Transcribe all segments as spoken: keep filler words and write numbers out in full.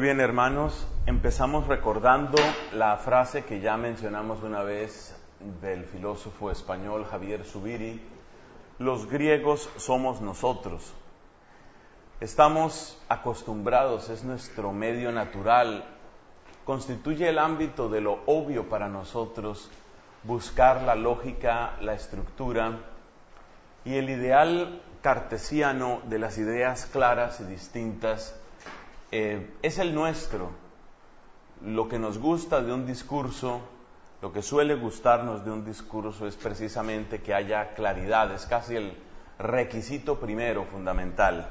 bien, hermanos, empezamos recordando la frase que ya mencionamos una vez del filósofo español Javier Zubiri: los griegos somos nosotros. Estamos acostumbrados, es nuestro medio natural, constituye el ámbito de lo obvio para nosotros buscar la lógica, la estructura y el ideal cartesiano de las ideas claras y distintas. Eh, es el nuestro. Lo que nos gusta de un discurso, lo que suele gustarnos de un discurso es precisamente que haya claridad, es casi el requisito primero, fundamental.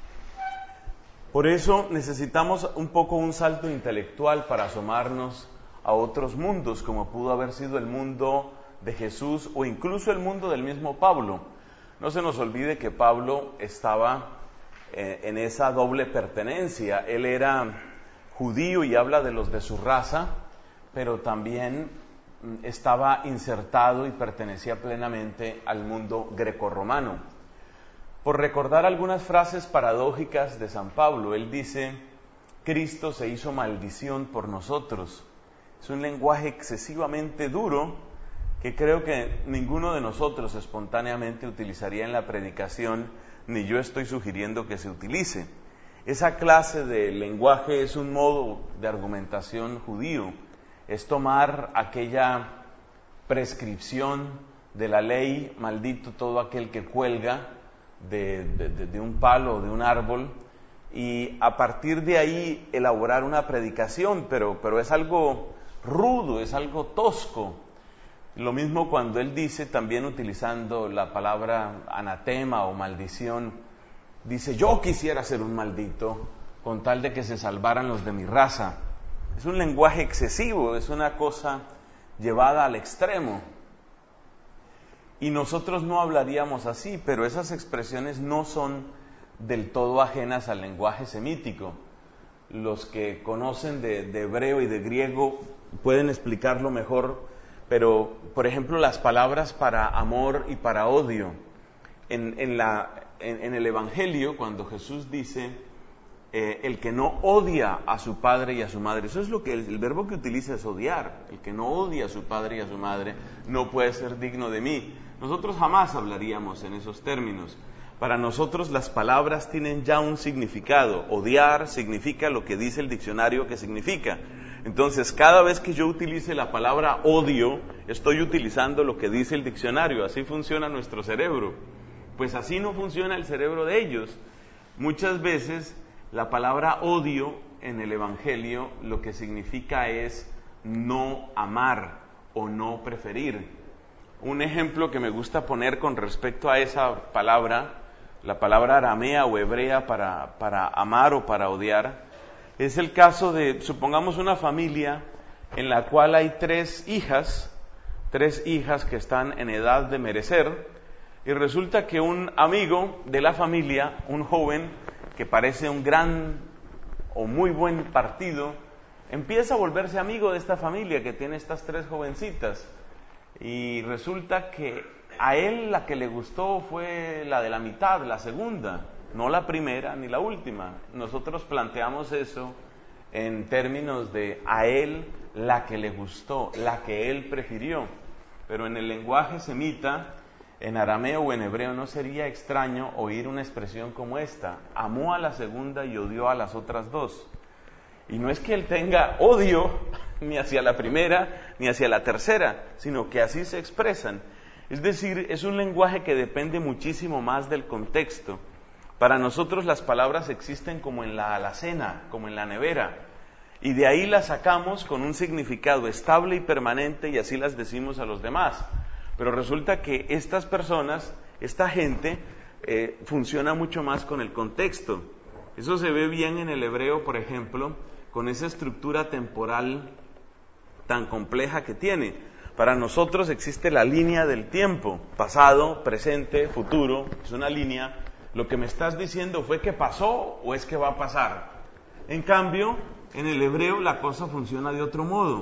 Por eso necesitamos un poco un salto intelectual para asomarnos a otros mundos, como pudo haber sido el mundo de Jesús o incluso el mundo del mismo Pablo. No se nos olvide que Pablo estaba en esa doble pertenencia. Él era judío y habla de los de su raza, pero también estaba insertado y pertenecía plenamente al mundo grecorromano. Por recordar algunas frases paradójicas de San Pablo, él dice: Cristo se hizo maldición por nosotros. Es un lenguaje excesivamente duro que creo que ninguno de nosotros espontáneamente utilizaría en la predicación, ni yo estoy sugiriendo que se utilice. Esa clase de lenguaje es un modo de argumentación judío, es tomar aquella prescripción de la ley: maldito todo aquel que cuelga de, de, de un palo o de un árbol, y a partir de ahí elaborar una predicación, pero, pero es algo rudo, es algo tosco. Lo mismo cuando él dice, también utilizando la palabra anatema o maldición, dice: yo quisiera ser un maldito con tal de que se salvaran los de mi raza. Es un lenguaje excesivo, es una cosa llevada al extremo. Y nosotros no hablaríamos así, pero esas expresiones no son del todo ajenas al lenguaje semítico. Los que conocen de, de hebreo y de griego pueden explicarlo mejor. Pero, por ejemplo, las palabras para amor y para odio. En, en, la, en, en el Evangelio, cuando Jesús dice, eh, el que no odia a su padre y a su madre, eso es lo que el, el verbo que utiliza es odiar. El que no odia a su padre y a su madre no puede ser digno de mí. Nosotros jamás hablaríamos en esos términos. Para nosotros las palabras tienen ya un significado. Odiar significa lo que dice el diccionario que significa. Entonces, cada vez que yo utilice la palabra odio, estoy utilizando lo que dice el diccionario. Así funciona nuestro cerebro. Pues así no funciona el cerebro de ellos. Muchas veces la palabra odio en el Evangelio lo que significa es no amar o no preferir. Un ejemplo que me gusta poner con respecto a esa palabra, la palabra aramea o hebrea para, para amar o para odiar, es el caso de, supongamos, una familia en la cual hay tres hijas, tres hijas que están en edad de merecer, y resulta que un amigo de la familia, un joven que parece un gran o muy buen partido, empieza a volverse amigo de esta familia que tiene estas tres jovencitas, y resulta que a él la que le gustó fue la de la mitad, la segunda, no la primera ni la última. Nosotros planteamos eso en términos de a él la que le gustó, la que él prefirió. Pero en el lenguaje semita, en arameo o en hebreo, no sería extraño oír una expresión como esta: amó a la segunda y odió a las otras dos. Y no es que él tenga odio ni hacia la primera ni hacia la tercera, sino que así se expresan. Es decir, es un lenguaje que depende muchísimo más del contexto. Para nosotros las palabras existen como en la alacena, como en la nevera, y de ahí las sacamos con un significado estable y permanente y así las decimos a los demás. Pero resulta que estas personas, esta gente, eh, funciona mucho más con el contexto. Eso se ve bien en el hebreo, por ejemplo, con esa estructura temporal tan compleja que tiene. Para nosotros existe la línea del tiempo, pasado, presente, futuro, es una línea. Lo que me estás diciendo fue que pasó o es que va a pasar. En cambio, en el hebreo la cosa funciona de otro modo.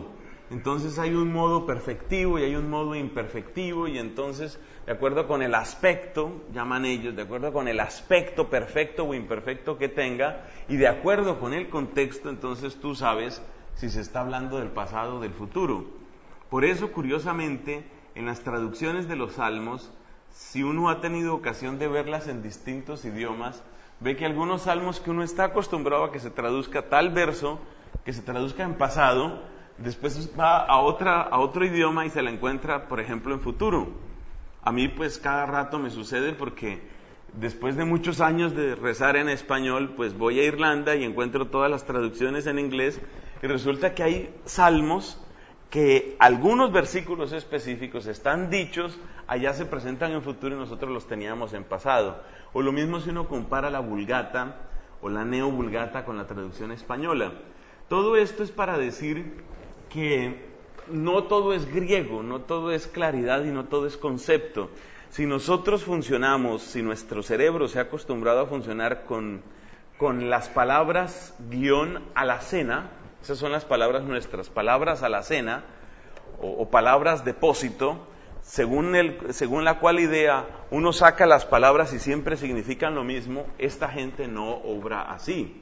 Entonces hay un modo perfectivo y hay un modo imperfectivo, y entonces, de acuerdo con el aspecto, llaman ellos, de acuerdo con el aspecto perfecto o imperfecto que tenga, y de acuerdo con el contexto, entonces tú sabes si se está hablando del pasado o del futuro. Por eso, curiosamente, en las traducciones de los salmos, si uno ha tenido ocasión de verlas en distintos idiomas, ve que algunos salmos que uno está acostumbrado a que se traduzca tal verso, que se traduzca en pasado, después va a, otra, a otro idioma y se la encuentra, por ejemplo, en futuro. A mí pues cada rato me sucede porque después de muchos años de rezar en español, pues voy a Irlanda y encuentro todas las traducciones en inglés, y resulta que hay salmos que algunos versículos específicos están dichos, allá se presentan en futuro y nosotros los teníamos en pasado. O lo mismo si uno compara la Vulgata o la Neovulgata con la traducción española. Todo esto es para decir que no todo es griego, no todo es claridad y no todo es concepto. Si nosotros funcionamos, si nuestro cerebro se ha acostumbrado a funcionar con, con las palabras guión alacena, esas son las palabras nuestras, palabras alacena o, o palabras depósito, según, el, según la cual idea uno saca las palabras y siempre significan lo mismo, esta gente no obra así.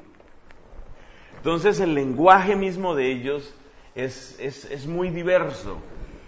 Entonces el lenguaje mismo de ellos es, es, es muy diverso.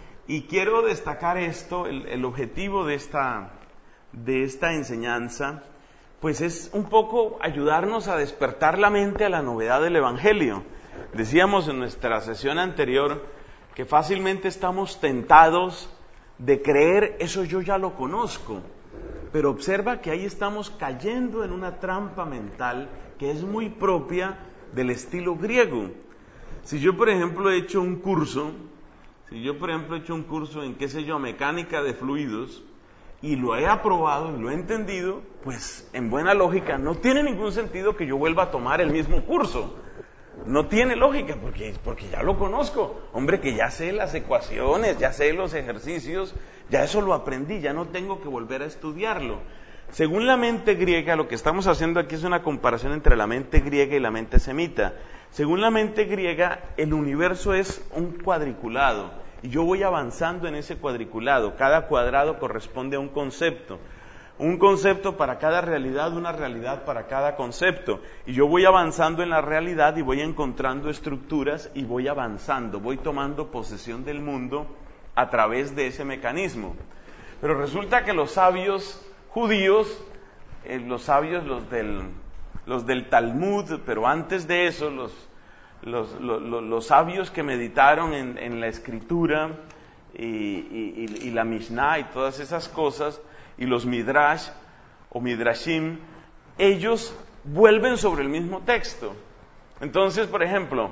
Y quiero destacar esto, el, el objetivo de esta, de esta enseñanza, pues es un poco ayudarnos a despertar la mente a la novedad del Evangelio. Decíamos en nuestra sesión anterior que fácilmente estamos tentados de creer, eso yo ya lo conozco, pero observa que ahí estamos cayendo en una trampa mental que es muy propia del estilo griego. Si yo, por ejemplo, he hecho un curso, si yo, por ejemplo, he hecho un curso en, qué sé yo, mecánica de fluidos, y lo he aprobado y lo he entendido, pues en buena lógica no tiene ningún sentido que yo vuelva a tomar el mismo curso. No tiene lógica, porque, porque ya lo conozco. Hombre, que ya sé las ecuaciones, ya sé los ejercicios, ya eso lo aprendí, ya no tengo que volver a estudiarlo. Según la mente griega, lo que estamos haciendo aquí es una comparación entre la mente griega y la mente semita. Según la mente griega, el universo es un cuadriculado, y yo voy avanzando en ese cuadriculado. Cada cuadrado corresponde a un concepto. Un concepto para cada realidad, una realidad para cada concepto. Y yo voy avanzando en la realidad y voy encontrando estructuras y voy avanzando, voy tomando posesión del mundo a través de ese mecanismo. Pero resulta que los sabios judíos, eh, los sabios, los del, los del Talmud, pero antes de eso, los, los, los, los, los sabios que meditaron en, en la Escritura y, y, y, y la Mishnah y todas esas cosas, y los Midrash o Midrashim, ellos vuelven sobre el mismo texto. Entonces, por ejemplo,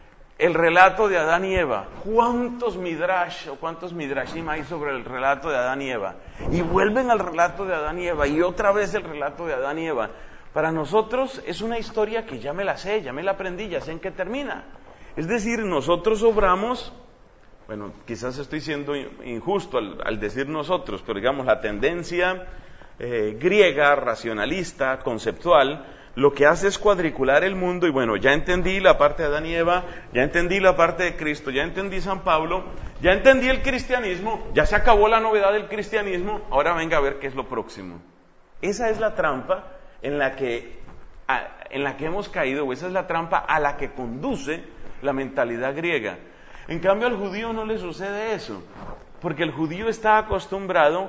el relato de Adán y Eva, ¿cuántos Midrash o cuántos Midrashim hay sobre el relato de Adán y Eva? Y vuelven al relato de Adán y Eva, y otra vez el relato de Adán y Eva. Para nosotros es una historia que ya me la sé, ya me la aprendí, ya sé en qué termina. Es decir, nosotros obramos... Bueno, quizás estoy siendo injusto al, al decir nosotros, pero digamos la tendencia eh, griega, racionalista, conceptual, lo que hace es cuadricular el mundo y bueno, ya entendí la parte de Adán y Eva, ya entendí la parte de Cristo, ya entendí San Pablo, ya entendí el cristianismo, ya se acabó la novedad del cristianismo, ahora venga a ver qué es lo próximo. Esa es la trampa en la que, a, en la que hemos caído, o esa es la trampa a la que conduce la mentalidad griega. En cambio, al judío no le sucede eso, porque el judío está acostumbrado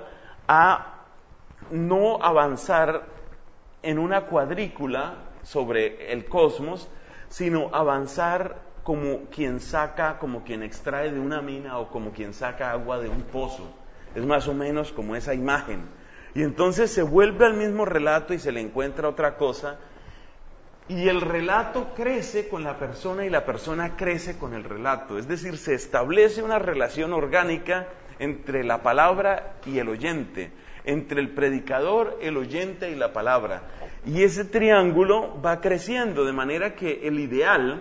a no avanzar en una cuadrícula sobre el cosmos, sino avanzar como quien saca, como quien extrae de una mina o como quien saca agua de un pozo. Es más o menos como esa imagen. Y entonces se vuelve al mismo relato y se le encuentra otra cosa. Y el relato crece con la persona y la persona crece con el relato. Es decir, se establece una relación orgánica entre la palabra y el oyente, entre el predicador, el oyente y la palabra. Y ese triángulo va creciendo, de manera que el ideal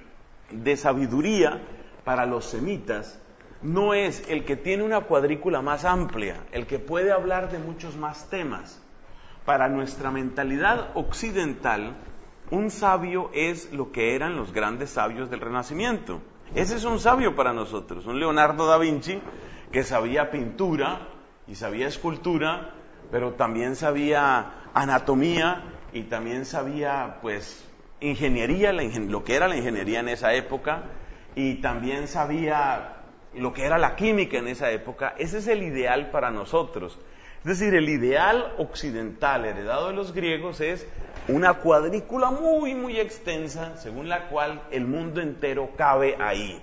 de sabiduría para los semitas no es el que tiene una cuadrícula más amplia, el que puede hablar de muchos más temas. Para nuestra mentalidad occidental, un sabio es lo que eran los grandes sabios del Renacimiento. Ese es un sabio para nosotros, un Leonardo da Vinci que sabía pintura y sabía escultura, pero también sabía anatomía y también sabía, pues, ingeniería, la ingen- lo que era la ingeniería en esa época, y también sabía lo que era la química en esa época. Ese es el ideal para nosotros. Es decir, el ideal occidental heredado de los griegos es una cuadrícula muy, muy extensa, según la cual el mundo entero cabe ahí.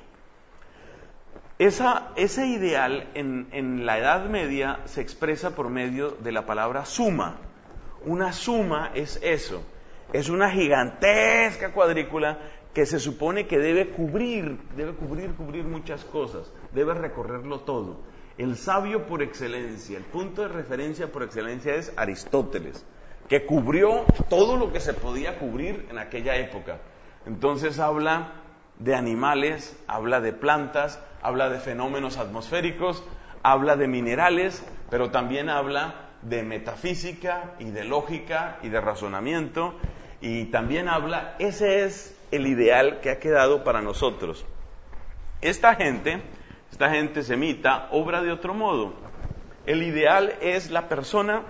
Esa, ese ideal en, en la Edad Media se expresa por medio de la palabra suma. Una suma es eso, es una gigantesca cuadrícula que se supone que debe cubrir, debe cubrir, cubrir muchas cosas, debe recorrerlo todo. El sabio por excelencia, el punto de referencia por excelencia es Aristóteles, que cubrió todo lo que se podía cubrir en aquella época. Entonces habla de animales, habla de plantas, habla de fenómenos atmosféricos, habla de minerales, pero también habla de metafísica y de lógica y de razonamiento, y también habla, ese es el ideal que ha quedado para nosotros. Esta gente, esta gente semita, obra de otro modo. El ideal es la persona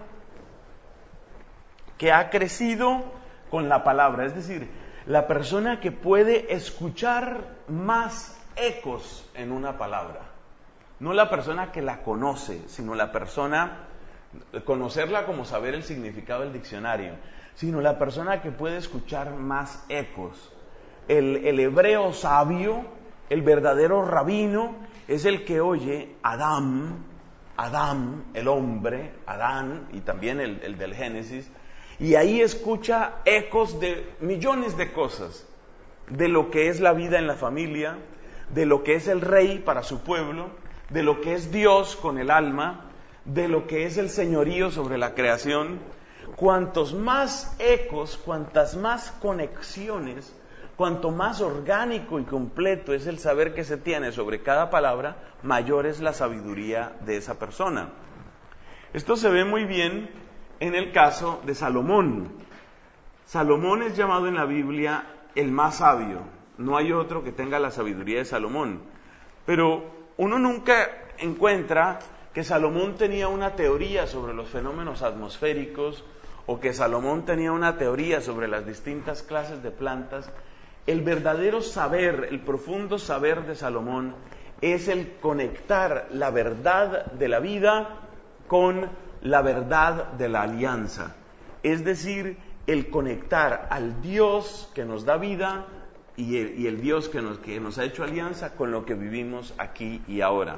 que ha crecido con la palabra, es decir, la persona que puede escuchar más ecos en una palabra. No la persona que la conoce, sino la persona, conocerla como saber el significado del diccionario, sino la persona que puede escuchar más ecos. El, el hebreo sabio, el verdadero rabino, es el que oye Adán, Adán, el hombre, Adán, y también el, el del Génesis, y ahí escucha ecos de millones de cosas, de lo que es la vida en la familia, de lo que es el rey para su pueblo, de lo que es Dios con el alma, de lo que es el señorío sobre la creación. Cuantos más ecos, cuantas más conexiones, cuanto más orgánico y completo es el saber que se tiene sobre cada palabra, mayor es la sabiduría de esa persona. Esto se ve muy bien en el caso de Salomón. Salomón es llamado en la Biblia el más sabio. No hay otro que tenga la sabiduría de Salomón. Pero uno nunca encuentra que Salomón tenía una teoría sobre los fenómenos atmosféricos o que Salomón tenía una teoría sobre las distintas clases de plantas. El verdadero saber, el profundo saber de Salomón es el conectar la verdad de la vida con la verdad de la alianza. Es decir, el conectar al Dios que nos da vida y el, y el Dios que nos, que nos ha hecho alianza con lo que vivimos aquí y ahora.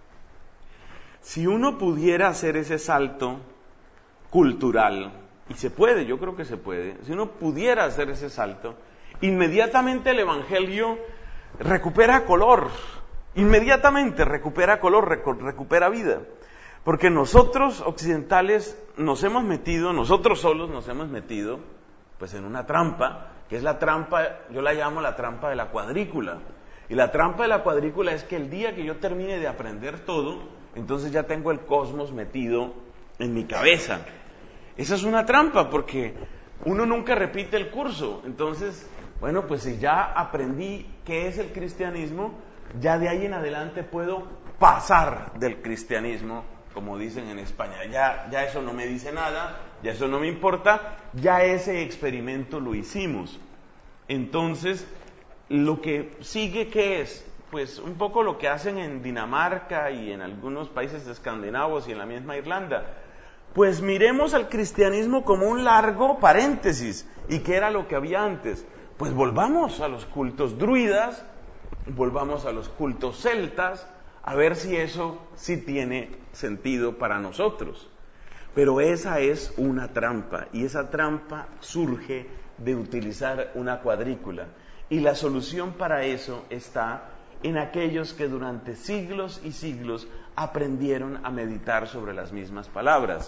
Si uno pudiera hacer ese salto cultural, y se puede, yo creo que se puede, si uno pudiera hacer ese salto, inmediatamente el Evangelio recupera color, inmediatamente recupera color, recupera vida. Porque nosotros occidentales nos hemos metido, nosotros solos nos hemos metido, pues en una trampa, que es la trampa, yo la llamo la trampa de la cuadrícula. Y la trampa de la cuadrícula es que el día que yo termine de aprender todo, entonces ya tengo el cosmos metido en mi cabeza. Esa es una trampa porque uno nunca repite el curso. Entonces, bueno, pues si ya aprendí qué es el cristianismo, ya de ahí en adelante puedo pasar del cristianismo, como dicen en España. Ya, ya eso no me dice nada, ya eso no me importa, ya ese experimento lo hicimos. Entonces, lo que sigue, ¿qué es? Pues un poco lo que hacen en Dinamarca y en algunos países escandinavos y en la misma Irlanda. Pues miremos al cristianismo como un largo paréntesis. ¿Y qué era lo que había antes? Pues volvamos a los cultos druidas, volvamos a los cultos celtas, a ver si eso sí tiene sentido para nosotros. Pero esa es una trampa, y esa trampa surge de utilizar una cuadrícula. Y la solución para eso está en aquellos que durante siglos y siglos aprendieron a meditar sobre las mismas palabras.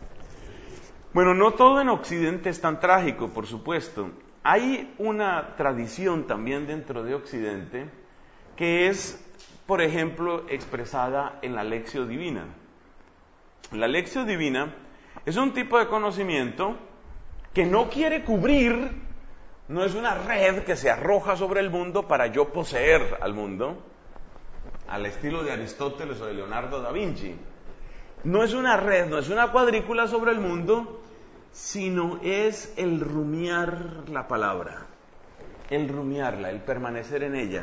Bueno, no todo en Occidente es tan trágico, por supuesto. Hay una tradición también dentro de Occidente que es, por ejemplo, expresada en la Lectio Divina. La Lectio Divina es un tipo de conocimiento que no quiere cubrir no es una red que se arroja sobre el mundo para yo poseer al mundo, al estilo de Aristóteles o de Leonardo da Vinci. No es una red, no es una cuadrícula sobre el mundo, sino es el rumiar la palabra, el rumiarla, el permanecer en ella.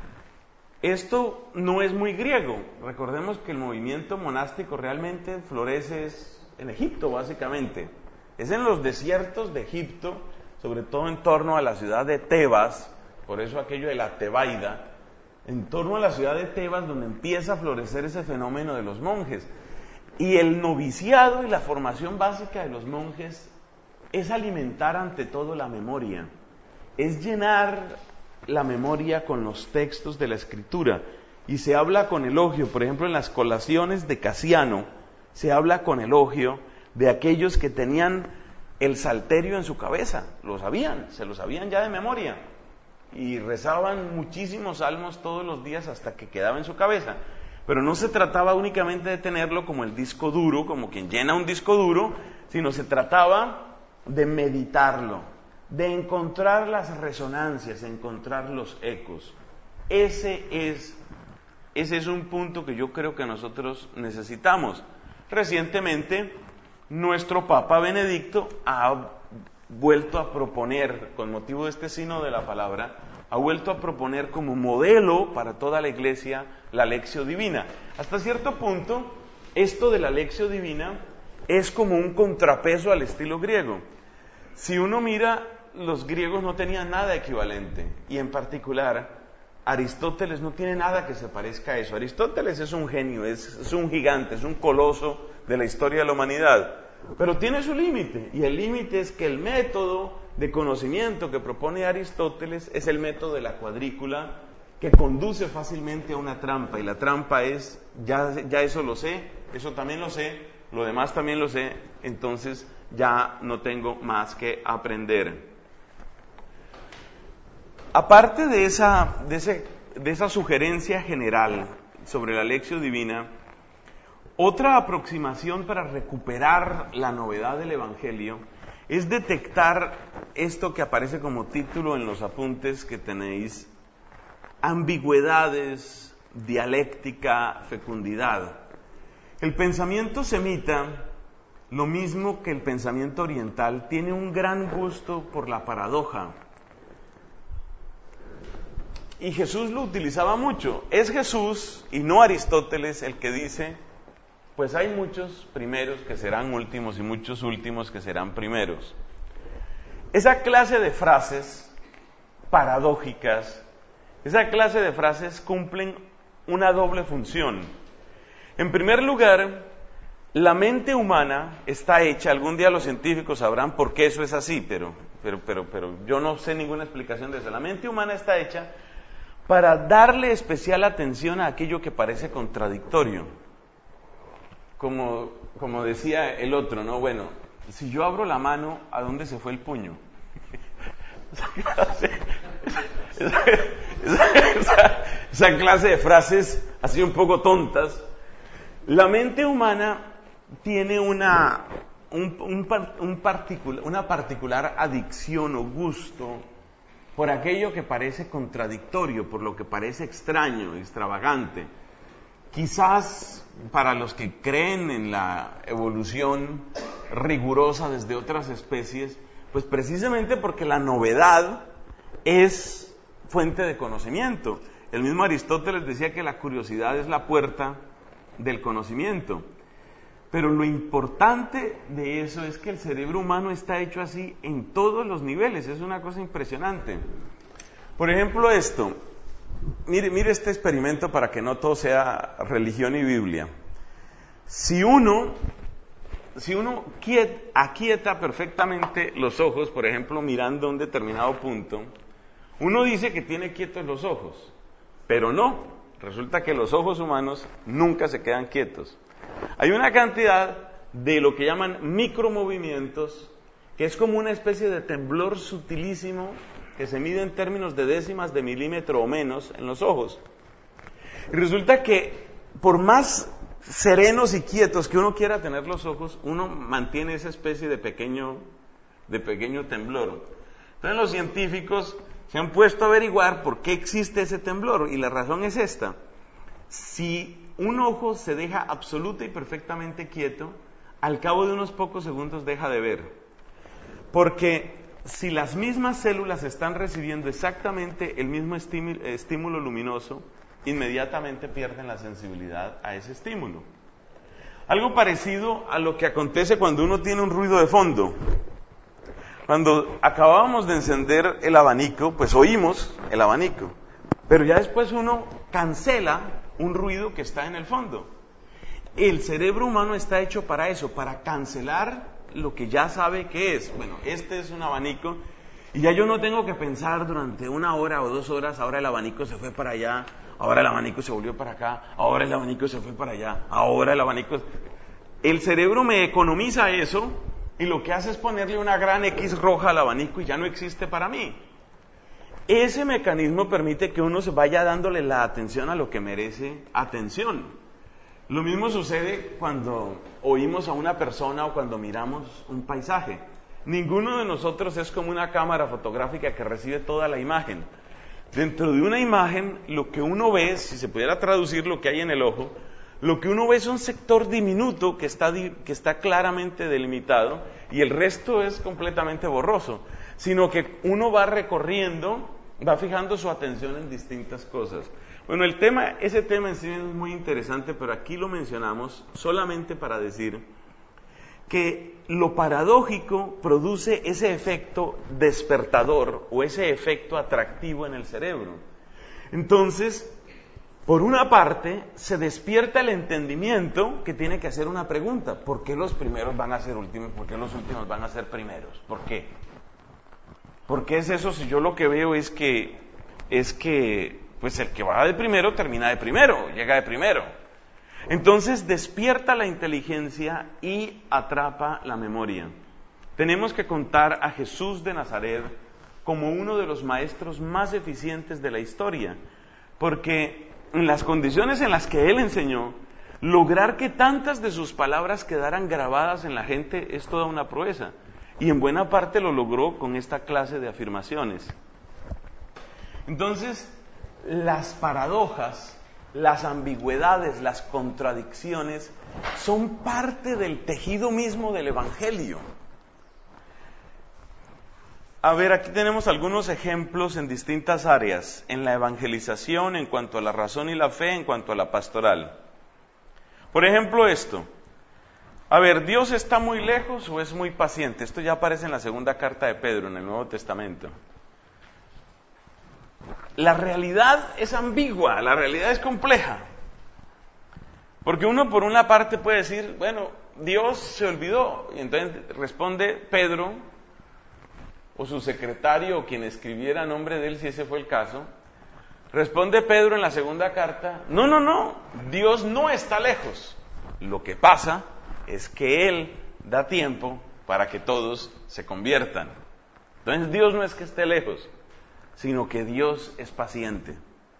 Esto no es muy griego. Recordemos que el movimiento monástico realmente florece en Egipto, básicamente. Es en los desiertos de Egipto, sobre todo en torno a la ciudad de Tebas, por eso aquello de la Tebaida, en torno a la ciudad de Tebas donde empieza a florecer ese fenómeno de los monjes. Y el noviciado y la formación básica de los monjes es alimentar ante todo la memoria, es llenar la memoria con los textos de la Escritura. Y se habla con elogio, por ejemplo en las colaciones de Casiano, se habla con elogio de aquellos que tenían el salterio en su cabeza, lo sabían, se lo sabían ya de memoria, y rezaban muchísimos salmos todos los días hasta que quedaba en su cabeza. Pero no se trataba únicamente de tenerlo como el disco duro, como quien llena un disco duro, sino se trataba de meditarlo, de encontrar las resonancias, de encontrar los ecos. Ese es, ese es un punto que yo creo que nosotros necesitamos. Recientemente, nuestro Papa Benedicto ha vuelto a proponer, con motivo de este sínodo de la palabra, ha vuelto a proponer como modelo para toda la Iglesia la Lectio Divina. Hasta cierto punto, esto de la Lectio Divina es como un contrapeso al estilo griego. Si uno mira, los griegos no tenían nada equivalente, y en particular, Aristóteles no tiene nada que se parezca a eso. Aristóteles es un genio, es, es un gigante, es un coloso de la historia de la humanidad, pero tiene su límite, y el límite es que el método de conocimiento que propone Aristóteles es el método de la cuadrícula, que conduce fácilmente a una trampa, y la trampa es, ya, ya eso lo sé, eso también lo sé, lo demás también lo sé, entonces ya no tengo más que aprender. Aparte de esa, de ese, de esa sugerencia general sobre la Lectio Divina, otra aproximación para recuperar la novedad del Evangelio es detectar esto que aparece como título en los apuntes que tenéis: ambigüedades, dialéctica, fecundidad. El pensamiento semita, lo mismo que el pensamiento oriental, tiene un gran gusto por la paradoja. Y Jesús lo utilizaba mucho. Es Jesús y no Aristóteles el que dice: pues hay muchos primeros que serán últimos y muchos últimos que serán primeros. Esa clase de frases paradójicas, esa clase de frases cumplen una doble función. En primer lugar, la mente humana está hecha, algún día los científicos sabrán por qué eso es así, pero, pero, pero, pero yo no sé ninguna explicación de eso. La mente humana está hecha para darle especial atención a aquello que parece contradictorio. Como, como decía el otro, ¿no? Bueno, si yo abro la mano, ¿a dónde se fue el puño? esa, clase, esa, esa, esa, esa clase de frases así un poco tontas. La mente humana tiene una, un, un, un particular, una particular adicción o gusto por aquello que parece contradictorio, por lo que parece extraño, extravagante. Quizás para los que creen en la evolución rigurosa desde otras especies, pues precisamente porque la novedad es fuente de conocimiento. El mismo Aristóteles decía que la curiosidad es la puerta del conocimiento. Pero lo importante de eso es que el cerebro humano está hecho así en todos los niveles, es una cosa impresionante. Por ejemplo esto, mire, mire este experimento para que no todo sea religión y Biblia. Si uno, si uno quiet, aquieta perfectamente los ojos, por ejemplo mirando un determinado punto, uno dice que tiene quietos los ojos, pero no, resulta que los ojos humanos nunca se quedan quietos. Hay una cantidad de lo que llaman micromovimientos, que es como una especie de temblor sutilísimo que se mide en términos de décimas de milímetro o menos en los ojos. Y resulta que por más serenos y quietos que uno quiera tener los ojos, uno mantiene esa especie de pequeño, de pequeño temblor. Entonces los científicos se han puesto a averiguar por qué existe ese temblor, y la razón es esta. Si un ojo se deja absoluta y perfectamente quieto, al cabo de unos pocos segundos deja de ver. Porque si las mismas células están recibiendo exactamente el mismo estímulo, estímulo luminoso, inmediatamente pierden la sensibilidad a ese estímulo. Algo parecido a lo que acontece cuando uno tiene un ruido de fondo. Cuando acabábamos de encender el abanico, pues oímos el abanico, pero ya después uno cancela un ruido que está en el fondo. El cerebro humano está hecho para eso, para cancelar lo que ya sabe que es. Bueno, este es un abanico y ya yo no tengo que pensar durante una hora o dos horas, ahora el abanico se fue para allá, ahora el abanico se volvió para acá, ahora el abanico se fue para allá, ahora el abanico... El cerebro me economiza eso y lo que hace es ponerle una gran X roja al abanico y ya no existe para mí. Ese mecanismo permite que uno se vaya dándole la atención a lo que merece atención. Lo mismo sucede cuando oímos a una persona o cuando miramos un paisaje. Ninguno de nosotros es como una cámara fotográfica que recibe toda la imagen. Dentro de una imagen, lo que uno ve, si se pudiera traducir lo que hay en el ojo, lo que uno ve es un sector diminuto que está, que está claramente delimitado y el resto es completamente borroso, sino que uno va recorriendo, va fijando su atención en distintas cosas. Bueno, el tema, ese tema en sí es muy interesante, pero aquí lo mencionamos solamente para decir que lo paradójico produce ese efecto despertador o ese efecto atractivo en el cerebro. Entonces, por una parte, se despierta el entendimiento que tiene que hacer una pregunta. ¿Por qué los primeros van a ser últimos? ¿Por qué los últimos van a ser primeros? ¿Por qué? ¿Por qué es eso si yo lo que veo es que, es que pues el que va de primero termina de primero, llega de primero? Entonces despierta la inteligencia y atrapa la memoria. Tenemos que contar a Jesús de Nazaret como uno de los maestros más eficientes de la historia, porque en las condiciones en las que él enseñó, lograr que tantas de sus palabras quedaran grabadas en la gente es toda una proeza, y en buena parte lo logró con esta clase de afirmaciones. Entonces, las paradojas, las ambigüedades, las contradicciones son parte del tejido mismo del Evangelio. A ver, aquí tenemos algunos ejemplos en distintas áreas, en la evangelización, en cuanto a la razón y la fe, en cuanto a la pastoral. Por ejemplo, esto. A ver, ¿Dios está muy lejos o es muy paciente? Esto ya aparece en la segunda carta de Pedro, en el Nuevo Testamento. La realidad es ambigua, la realidad es compleja. Porque uno por una parte puede decir, bueno, Dios se olvidó, y entonces responde Pedro, o su secretario, o quien escribiera a nombre de él, si ese fue el caso, responde Pedro en la segunda carta, no, no, no, Dios no está lejos. Lo que pasa es que Él da tiempo para que todos se conviertan. Entonces Dios no es que esté lejos, sino que Dios es paciente.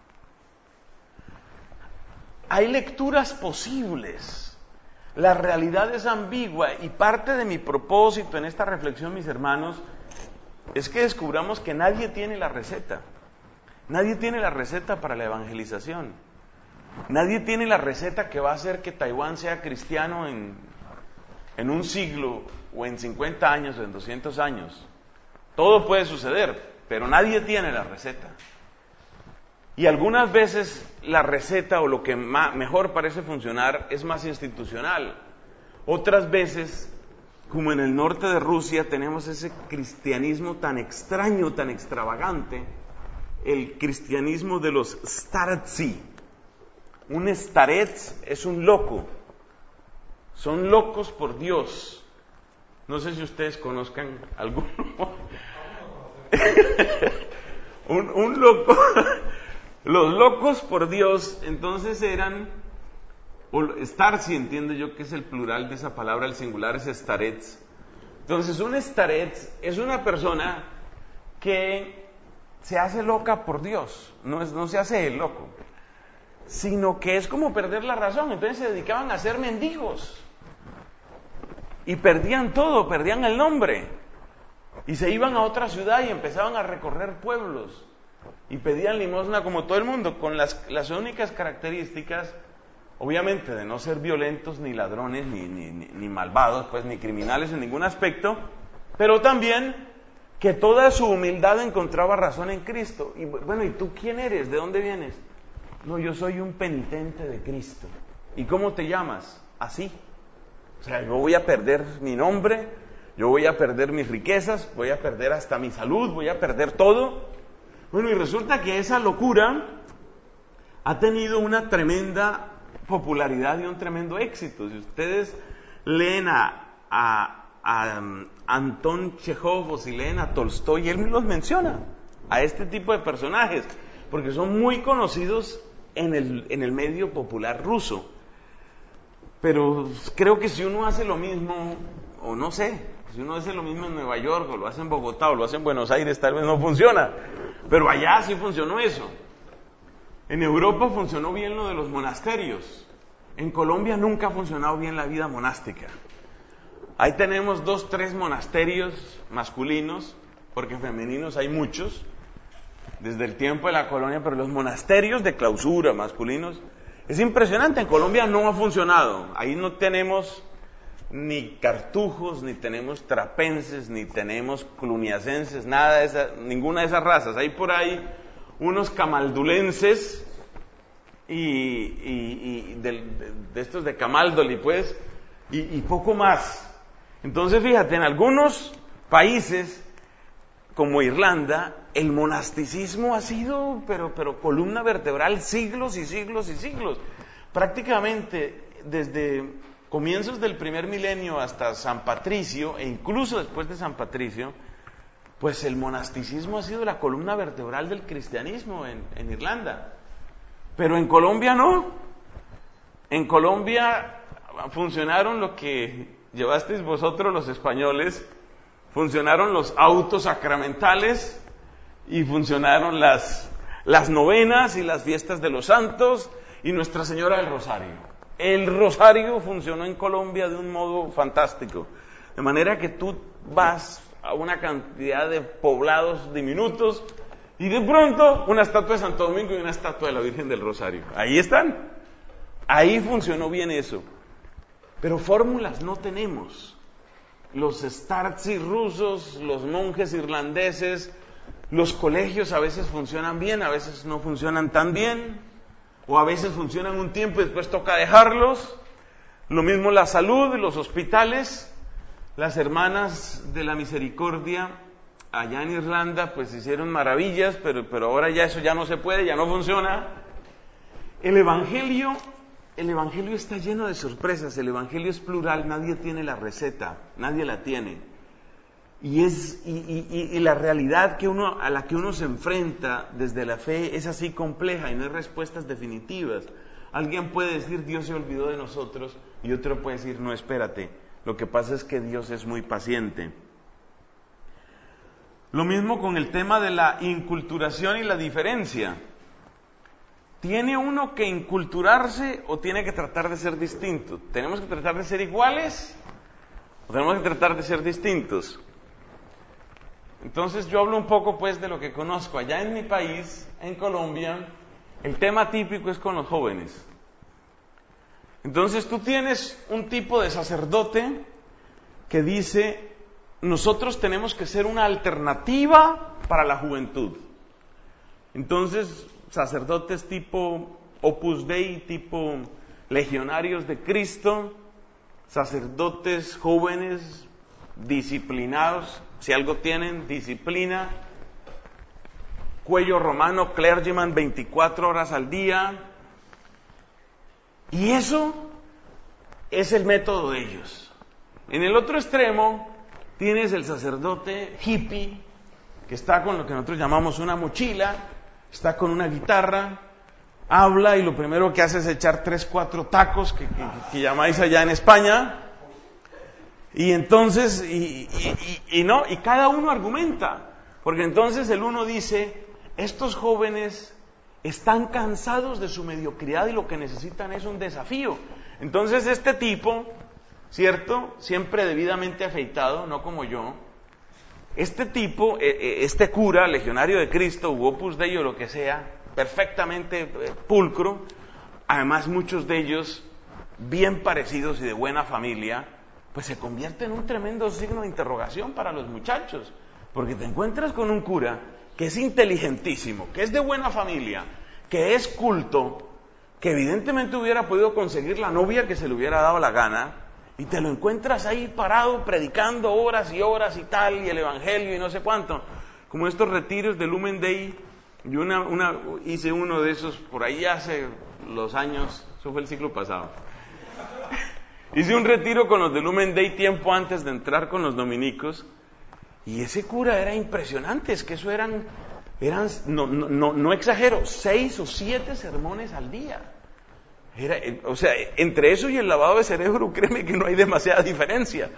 Hay lecturas posibles. La realidad es ambigua y parte de mi propósito en esta reflexión, mis hermanos, es que descubramos que nadie tiene la receta. Nadie tiene la receta para la evangelización. Nadie tiene la receta que va a hacer que Taiwán sea cristiano en, en un siglo, o en cincuenta años, o en doscientos años. Todo puede suceder, pero nadie tiene la receta. Y algunas veces la receta, o lo que más, mejor parece funcionar, es más institucional. Otras veces, como en el norte de Rusia, tenemos ese cristianismo tan extraño, tan extravagante, el cristianismo de los staretsi. Un starets es un loco. Son locos por Dios. No sé si ustedes conozcan alguno. un, un loco. Los locos por Dios, entonces eran, o starsi, entiendo yo que es el plural de esa palabra, el singular es starets. Entonces un starets es una persona que se hace loca por Dios, no, es, no se hace el loco, sino que es como perder la razón. Entonces se dedicaban a ser mendigos y perdían todo, perdían el nombre. Y se iban a otra ciudad y empezaban a recorrer pueblos. Y pedían limosna como todo el mundo, con las, las únicas características, obviamente, de no ser violentos, ni ladrones, ni, ni, ni, ni malvados, pues, ni criminales en ningún aspecto, pero también que toda su humildad encontraba razón en Cristo. Y bueno, ¿y tú quién eres? ¿De dónde vienes? No, yo soy un penitente de Cristo. ¿Y cómo te llamas? Así. O sea, yo voy a perder mi nombre, yo voy a perder mis riquezas, voy a perder hasta mi salud, voy a perder todo. Bueno, y resulta que esa locura ha tenido una tremenda popularidad y un tremendo éxito. Si ustedes leen a, a, a um, Anton Chekhov o si leen a Tolstoy, él los menciona, a este tipo de personajes, porque son muy conocidos en el, en el medio popular ruso. Pero creo que si uno hace lo mismo, o no sé, si uno hace lo mismo en Nueva York, o lo hace en Bogotá, o lo hace en Buenos Aires, tal vez no funciona. Pero allá sí funcionó eso. En Europa funcionó bien lo de los monasterios. En Colombia nunca ha funcionado bien la vida monástica. Ahí tenemos dos, tres monasterios masculinos, porque femeninos hay muchos, desde el tiempo de la colonia, pero los monasterios de clausura masculinos, es impresionante. En Colombia no ha funcionado. Ahí no tenemos ni cartujos, ni tenemos trapenses, ni tenemos cluniacenses, nada de esa, ninguna de esas razas. Hay por ahí unos camaldulenses y, y, y de, de, de estos de Camaldoli, pues, y, y poco más. Entonces, fíjate, en algunos países como Irlanda, el monasticismo ha sido, pero, pero columna vertebral, siglos y siglos y siglos. Prácticamente desde comienzos del primer milenio hasta San Patricio, e incluso después de San Patricio, pues el monasticismo ha sido la columna vertebral del cristianismo en, en Irlanda. Pero en Colombia no. En Colombia funcionaron lo que llevasteis vosotros los españoles, funcionaron los autos sacramentales y funcionaron las, las novenas y las fiestas de los santos y Nuestra Señora del Rosario. El rosario funcionó en Colombia de un modo fantástico, de manera que tú vas a una cantidad de poblados diminutos y de pronto una estatua de Santo Domingo y una estatua de la Virgen del Rosario. Ahí están. Ahí funcionó bien eso. Pero fórmulas no tenemos. Los startsi rusos, los monjes irlandeses, los colegios a veces funcionan bien, a veces no funcionan tan bien, o a veces funcionan un tiempo y después toca dejarlos. Lo mismo la salud, los hospitales. Las hermanas de la misericordia allá en Irlanda pues hicieron maravillas, pero, pero ahora ya eso ya no se puede, ya no funciona. El Evangelio, el Evangelio está lleno de sorpresas, el Evangelio es plural, nadie tiene la receta, nadie la tiene. Y, es, y, y, y la realidad que uno, a la que uno se enfrenta desde la fe es así compleja y no hay respuestas definitivas. Alguien puede decir Dios se olvidó de nosotros y otro puede decir no, espérate, lo que pasa es que Dios es muy paciente. Lo mismo con el tema de la inculturación y la diferencia. ¿Tiene uno que inculturarse o tiene que tratar de ser distinto? ¿Tenemos que tratar de ser iguales o tenemos que tratar de ser distintos? Entonces yo hablo un poco pues de lo que conozco. Allá en mi país, en Colombia, el tema típico es con los jóvenes. Entonces tú tienes un tipo de sacerdote que dice, nosotros tenemos que ser una alternativa para la juventud. Entonces, sacerdotes tipo Opus Dei, tipo legionarios de Cristo, sacerdotes jóvenes, disciplinados, si algo tienen, disciplina, cuello romano, clergyman, veinticuatro horas al día. Y eso es el método de ellos. En el otro extremo tienes el sacerdote hippie, que está con lo que nosotros llamamos una mochila, está con una guitarra, habla y lo primero que hace es echar tres, cuatro tacos que, que, que llamáis allá en España. Y entonces, y, y, y, y no, y cada uno argumenta, porque entonces el uno dice, estos jóvenes están cansados de su mediocridad y lo que necesitan es un desafío. Entonces este tipo, ¿cierto? Siempre debidamente afeitado, no como yo, Este tipo, este cura, legionario de Cristo, u Opus Dei o lo que sea, perfectamente pulcro, además muchos de ellos bien parecidos y de buena familia, pues se convierte en un tremendo signo de interrogación para los muchachos, porque te encuentras con un cura que es inteligentísimo, que es de buena familia, que es culto, que evidentemente hubiera podido conseguir la novia que se le hubiera dado la gana, y te lo encuentras ahí parado, predicando horas y horas y tal, y el evangelio y no sé cuánto, como estos retiros de Lumen Dei. Yo una, una, hice uno de esos por ahí hace los años, eso fue el siglo pasado. Hice un retiro con los de Lumen Dei tiempo antes de entrar con los dominicos, y ese cura era impresionante, es que eso eran, eran no, no, no, no exagero, seis o siete sermones al día. Era, o sea, entre eso y el lavado de cerebro, créeme que no hay demasiada diferencia.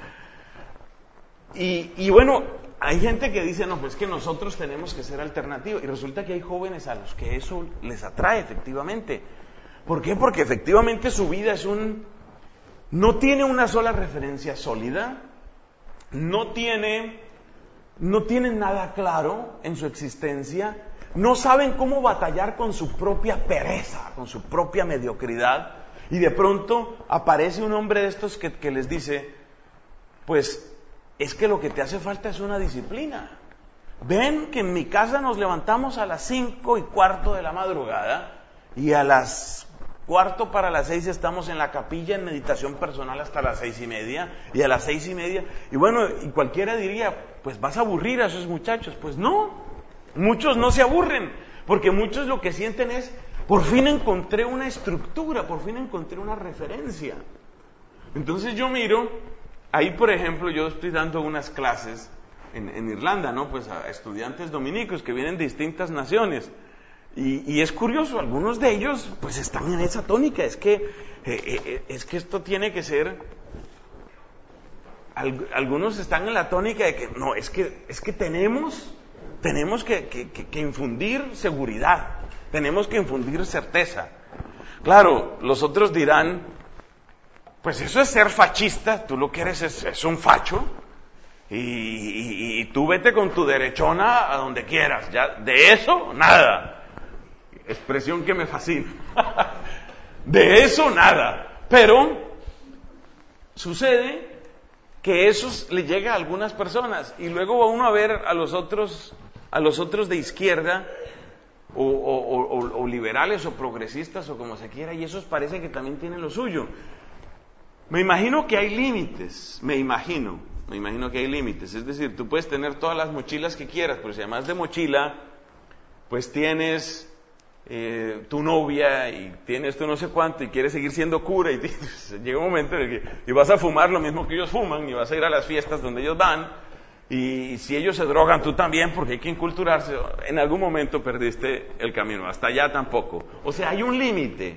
Y, y bueno, hay gente que dice, no, pues que nosotros tenemos que ser alternativos. Y resulta que hay jóvenes a los que eso les atrae efectivamente. ¿Por qué? Porque efectivamente su vida es un... no tiene una sola referencia sólida, no tiene, no tienen nada claro en su existencia, no saben cómo batallar con su propia pereza, con su propia mediocridad, y de pronto aparece un hombre de estos que, que les dice, pues es que lo que te hace falta es una disciplina. Ven que en mi casa nos levantamos a las cinco y cuarto de la madrugada, y a las cuarto para las seis estamos en la capilla en meditación personal hasta las seis y media, y a las seis y media, y bueno, y cualquiera diría, pues vas a aburrir a esos muchachos. Pues no, muchos no se aburren, porque muchos lo que sienten es, por fin encontré una estructura, por fin encontré una referencia. Entonces yo miro, ahí por ejemplo yo estoy dando unas clases en, en Irlanda, ¿no? Pues a estudiantes dominicos que vienen de distintas naciones. Y, y es curioso, algunos de ellos pues están en esa tónica, es que, eh, eh, es que esto tiene que ser, al, algunos están en la tónica de que no, es que, es que tenemos, tenemos que, que, que, que infundir seguridad, tenemos que infundir certeza. Claro, los otros dirán, pues eso es ser fascista, tú lo que eres es, es un facho, y, y, y tú vete con tu derechona a donde quieras, ya de eso nada. Expresión que me fascina. De eso nada. Pero sucede que eso le llega a algunas personas y luego va uno a ver a los otros, a los otros de izquierda o, o, o, o liberales o progresistas o como se quiera, y esos parece que también tienen lo suyo. Me imagino que hay límites, me imagino, me imagino que hay límites. Es decir, tú puedes tener todas las mochilas que quieras, pero si además de mochila, pues tienes Eh, tu novia y tienes tú no sé cuánto y quieres seguir siendo cura y te, llega un momento en el que y vas a fumar lo mismo que ellos fuman y vas a ir a las fiestas donde ellos van y, y si ellos se drogan tú también porque hay que inculturarse, en algún momento perdiste el camino, hasta allá tampoco. O sea, hay un límite,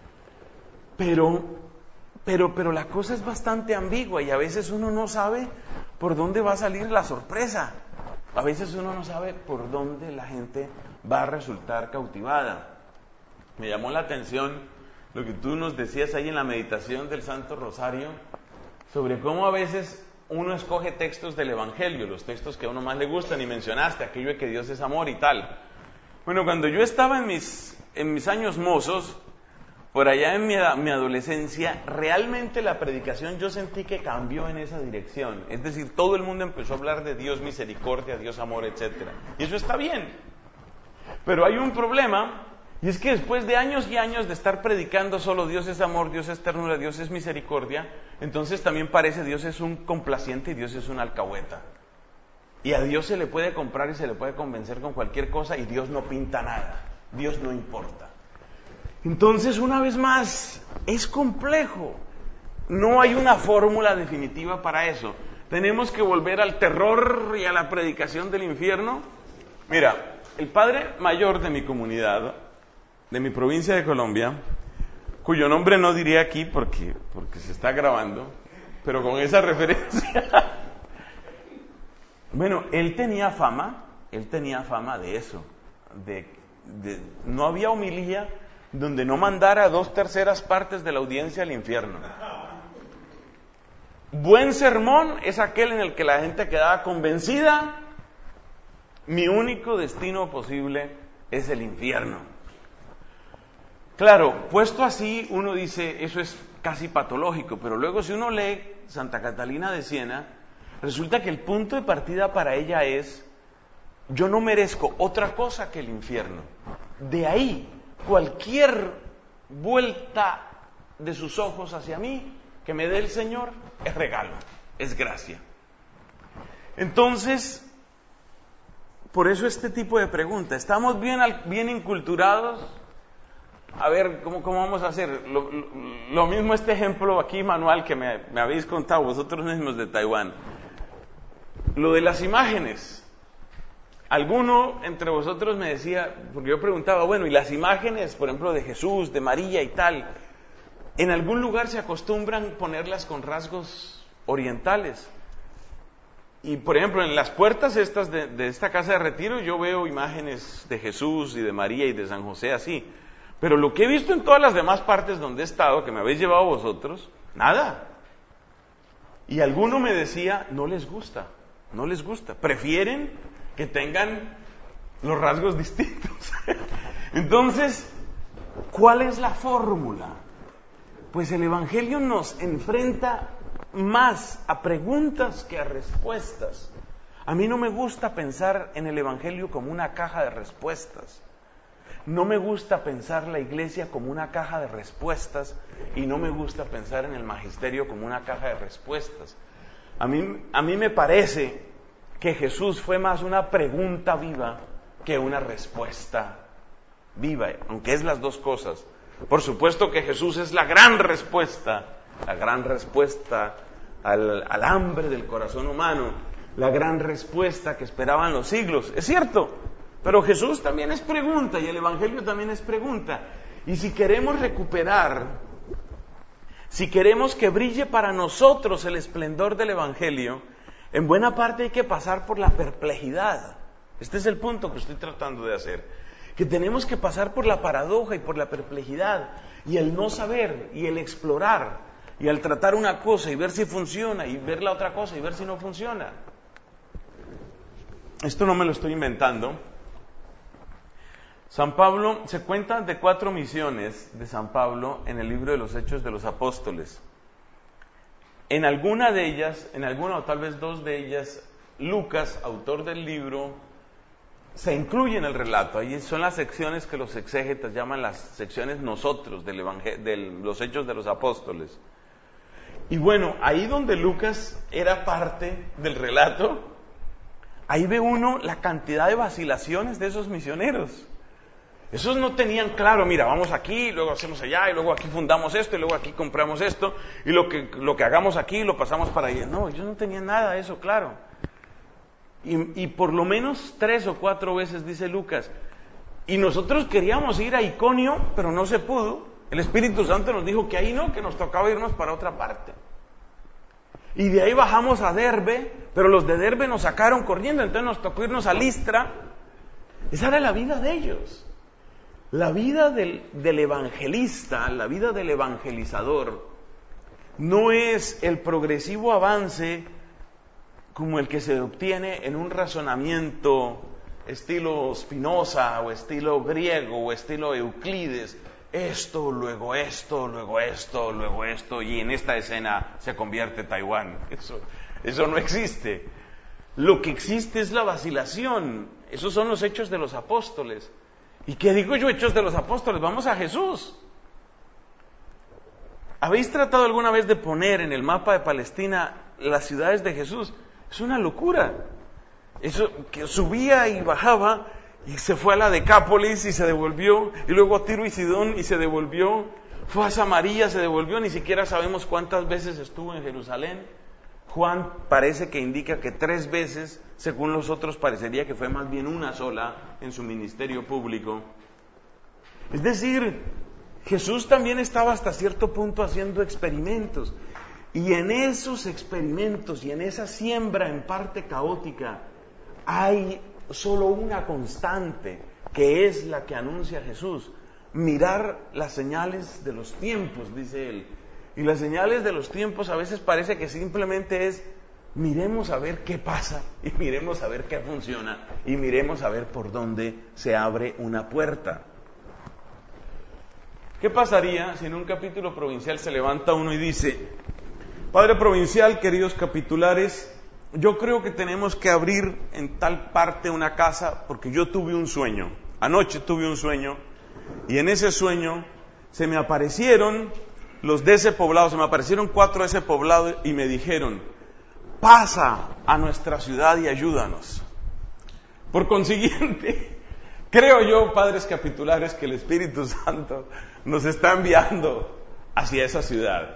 pero, pero, pero la cosa es bastante ambigua y a veces uno no sabe por dónde va a salir la sorpresa. A veces uno no sabe por dónde la gente va a resultar cautivada. Me llamó la atención lo que tú nos decías ahí en la meditación del Santo Rosario, sobre cómo a veces uno escoge textos del Evangelio, los textos que a uno más le gustan, y mencionaste aquello de que Dios es amor y tal. Bueno, cuando yo estaba en mis, en mis años mozos, por allá en mi, mi adolescencia, realmente la predicación yo sentí que cambió en esa dirección. Es decir, todo el mundo empezó a hablar de Dios misericordia, Dios amor, etcétera. Y eso está bien. Pero hay un problema, y es que después de años y años de estar predicando solo Dios es amor, Dios es ternura, Dios es misericordia, entonces también parece Dios es un complaciente y Dios es un alcahueta. Y a Dios se le puede comprar y se le puede convencer con cualquier cosa y Dios no pinta nada, Dios no importa. Entonces, una vez más, es complejo. No hay una fórmula definitiva para eso. Tenemos que volver al terror y a la predicación del infierno. Mira, el padre mayor de mi comunidad, de mi provincia de Colombia, cuyo nombre no diré aquí porque, porque se está grabando, pero con esa referencia. Bueno, él tenía fama, él tenía fama de eso, de, de no había homilía donde no mandara dos terceras partes de la audiencia al infierno. Buen sermón es aquel en el que la gente quedaba convencida, mi único destino posible es el infierno. Claro, puesto así, uno dice, eso es casi patológico, pero luego si uno lee Santa Catalina de Siena, resulta que el punto de partida para ella es, yo no merezco otra cosa que el infierno. De ahí, cualquier vuelta de sus ojos hacia mí, que me dé el Señor, es regalo, es gracia. Entonces, por eso este tipo de pregunta, ¿estamos bien, bien inculturados? A ver, ¿cómo, cómo vamos a hacer? Lo, lo, lo mismo este ejemplo aquí manual que me, me habéis contado vosotros mismos de Taiwán. Lo de las imágenes. Alguno entre vosotros me decía, porque yo preguntaba, bueno, ¿y las imágenes, por ejemplo, de Jesús, de María y tal? En algún lugar se acostumbran ponerlas con rasgos orientales. Y, por ejemplo, en las puertas estas de, de esta casa de retiro yo veo imágenes de Jesús y de María y de San José así. Pero lo que he visto en todas las demás partes donde he estado, que me habéis llevado vosotros, nada. Y alguno me decía, no les gusta, no les gusta. Prefieren que tengan los rasgos distintos. Entonces, ¿cuál es la fórmula? Pues el Evangelio nos enfrenta más a preguntas que a respuestas. A mí no me gusta pensar en el Evangelio como una caja de respuestas. No me gusta pensar la iglesia como una caja de respuestas y no me gusta pensar en el magisterio como una caja de respuestas. A mí, a mí me parece que Jesús fue más una pregunta viva que una respuesta viva, aunque es las dos cosas. Por supuesto que Jesús es la gran respuesta, la gran respuesta al, al hambre del corazón humano, la gran respuesta que esperaban los siglos. Es cierto, pero Jesús también es pregunta y el Evangelio también es pregunta. Y si queremos recuperar, si queremos que brille para nosotros el esplendor del Evangelio, en buena parte hay que pasar por la perplejidad. Este es el punto que estoy tratando de hacer. Que tenemos que pasar por la paradoja y por la perplejidad, y el no saber, y el explorar, y al tratar una cosa y ver si funciona, y ver la otra cosa y ver si no funciona. Esto no me lo estoy inventando. San Pablo, se cuentan de cuatro misiones de San Pablo en el libro de los Hechos de los Apóstoles. En alguna de ellas, en alguna o tal vez dos de ellas, Lucas, autor del libro, se incluye en el relato. Ahí son las secciones que los exégetas llaman las secciones nosotros del evangel- de los Hechos de los Apóstoles. Y bueno, ahí donde Lucas era parte del relato, ahí ve uno la cantidad de vacilaciones de esos misioneros. Esos no tenían claro, mira, vamos aquí, luego hacemos allá, y luego aquí fundamos esto, y luego aquí compramos esto, y lo que, lo que hagamos aquí lo pasamos para allá. No, ellos no tenían nada de eso claro. Y, y por lo menos tres o cuatro veces dice Lucas, y nosotros queríamos ir a Iconio, pero no se pudo. El Espíritu Santo nos dijo que ahí no, que nos tocaba irnos para otra parte. Y de ahí bajamos a Derbe, pero los de Derbe nos sacaron corriendo, entonces nos tocó irnos a Listra. Esa era la vida de ellos. La vida del, del evangelista, la vida del evangelizador, no es el progresivo avance como el que se obtiene en un razonamiento estilo Spinoza o estilo griego o estilo Euclides. Esto, luego esto, luego esto, luego esto, y en esta escena se convierte Taiwán. Eso, eso no existe. Lo que existe es la vacilación. Esos son los hechos de los apóstoles. ¿Y qué digo yo, hechos de los apóstoles? Vamos a Jesús. ¿Habéis tratado alguna vez de poner en el mapa de Palestina las ciudades de Jesús? Es una locura. Eso que subía y bajaba y se fue a la Decápolis y se devolvió, y luego a Tiro y Sidón y se devolvió, fue a Samaria, se devolvió, ni siquiera sabemos cuántas veces estuvo en Jerusalén. Juan parece que indica que tres veces, según los otros parecería que fue más bien una sola en su ministerio público. Es decir, Jesús también estaba hasta cierto punto haciendo experimentos, y en esos experimentos y en esa siembra en parte caótica hay solo una constante, que es la que anuncia Jesús: mirar las señales de los tiempos, dice él. Y las señales de los tiempos a veces parece que simplemente es miremos a ver qué pasa y miremos a ver qué funciona y miremos a ver por dónde se abre una puerta. ¿Qué pasaría si en un capítulo provincial se levanta uno y dice: Padre provincial, queridos capitulares, yo creo que tenemos que abrir en tal parte una casa porque yo tuve un sueño, anoche tuve un sueño y en ese sueño se me aparecieron los de ese poblado, se me aparecieron cuatro de ese poblado y me dijeron: pasa a nuestra ciudad y ayúdanos. Por consiguiente, creo yo, padres capitulares, que el Espíritu Santo nos está enviando hacia esa ciudad.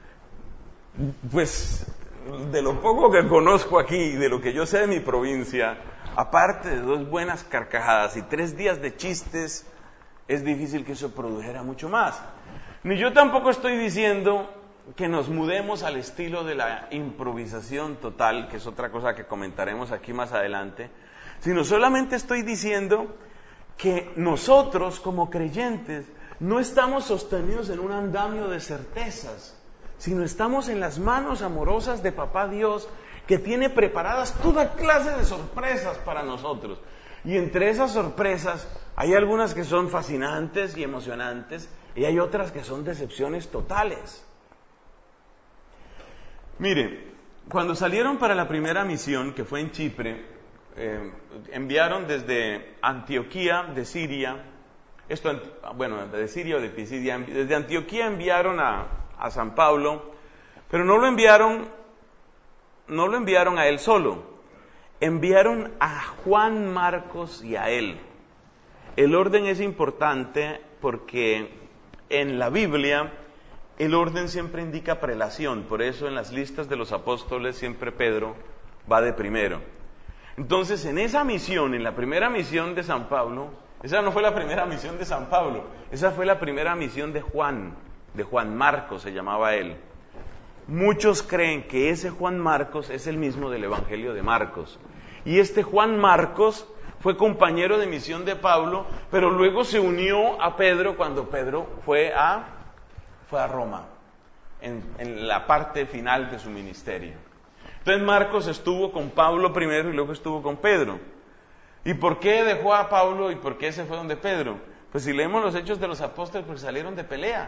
Pues, de lo poco que conozco aquí, de lo que yo sé de mi provincia, aparte de dos buenas carcajadas y tres días de chistes, es difícil que eso produjera mucho más. Ni yo tampoco estoy diciendo que nos mudemos al estilo de la improvisación total, que es otra cosa que comentaremos aquí más adelante, sino solamente estoy diciendo que nosotros como creyentes no estamos sostenidos en un andamio de certezas, sino estamos en las manos amorosas de Papá Dios, que tiene preparadas toda clase de sorpresas para nosotros. Y entre esas sorpresas hay algunas que son fascinantes y emocionantes, y hay otras que son decepciones totales. Mire, cuando salieron para la primera misión, que fue en Chipre, eh, enviaron desde Antioquía de Siria, esto, bueno, de Siria o de Pisidia, desde Antioquía enviaron a, a San Pablo, pero no lo enviaron, no lo enviaron a él solo, enviaron a Juan Marcos y a él. El orden es importante porque en la Biblia el orden siempre indica prelación, por eso en las listas de los apóstoles siempre Pedro va de primero. Entonces, en esa misión, en la primera misión de San Pablo, esa no fue la primera misión de San Pablo, esa fue la primera misión de Juan, de Juan Marcos se llamaba él. Muchos creen que ese Juan Marcos es el mismo del Evangelio de Marcos. Y este Juan Marcos fue compañero de misión de Pablo, pero luego se unió a Pedro cuando Pedro fue a, fue a Roma, en, en la parte final de su ministerio. Entonces Marcos estuvo con Pablo primero y luego estuvo con Pedro. ¿Y por qué dejó a Pablo y por qué se fue donde Pedro? Pues si leemos los Hechos de los Apóstoles, pues salieron de pelea.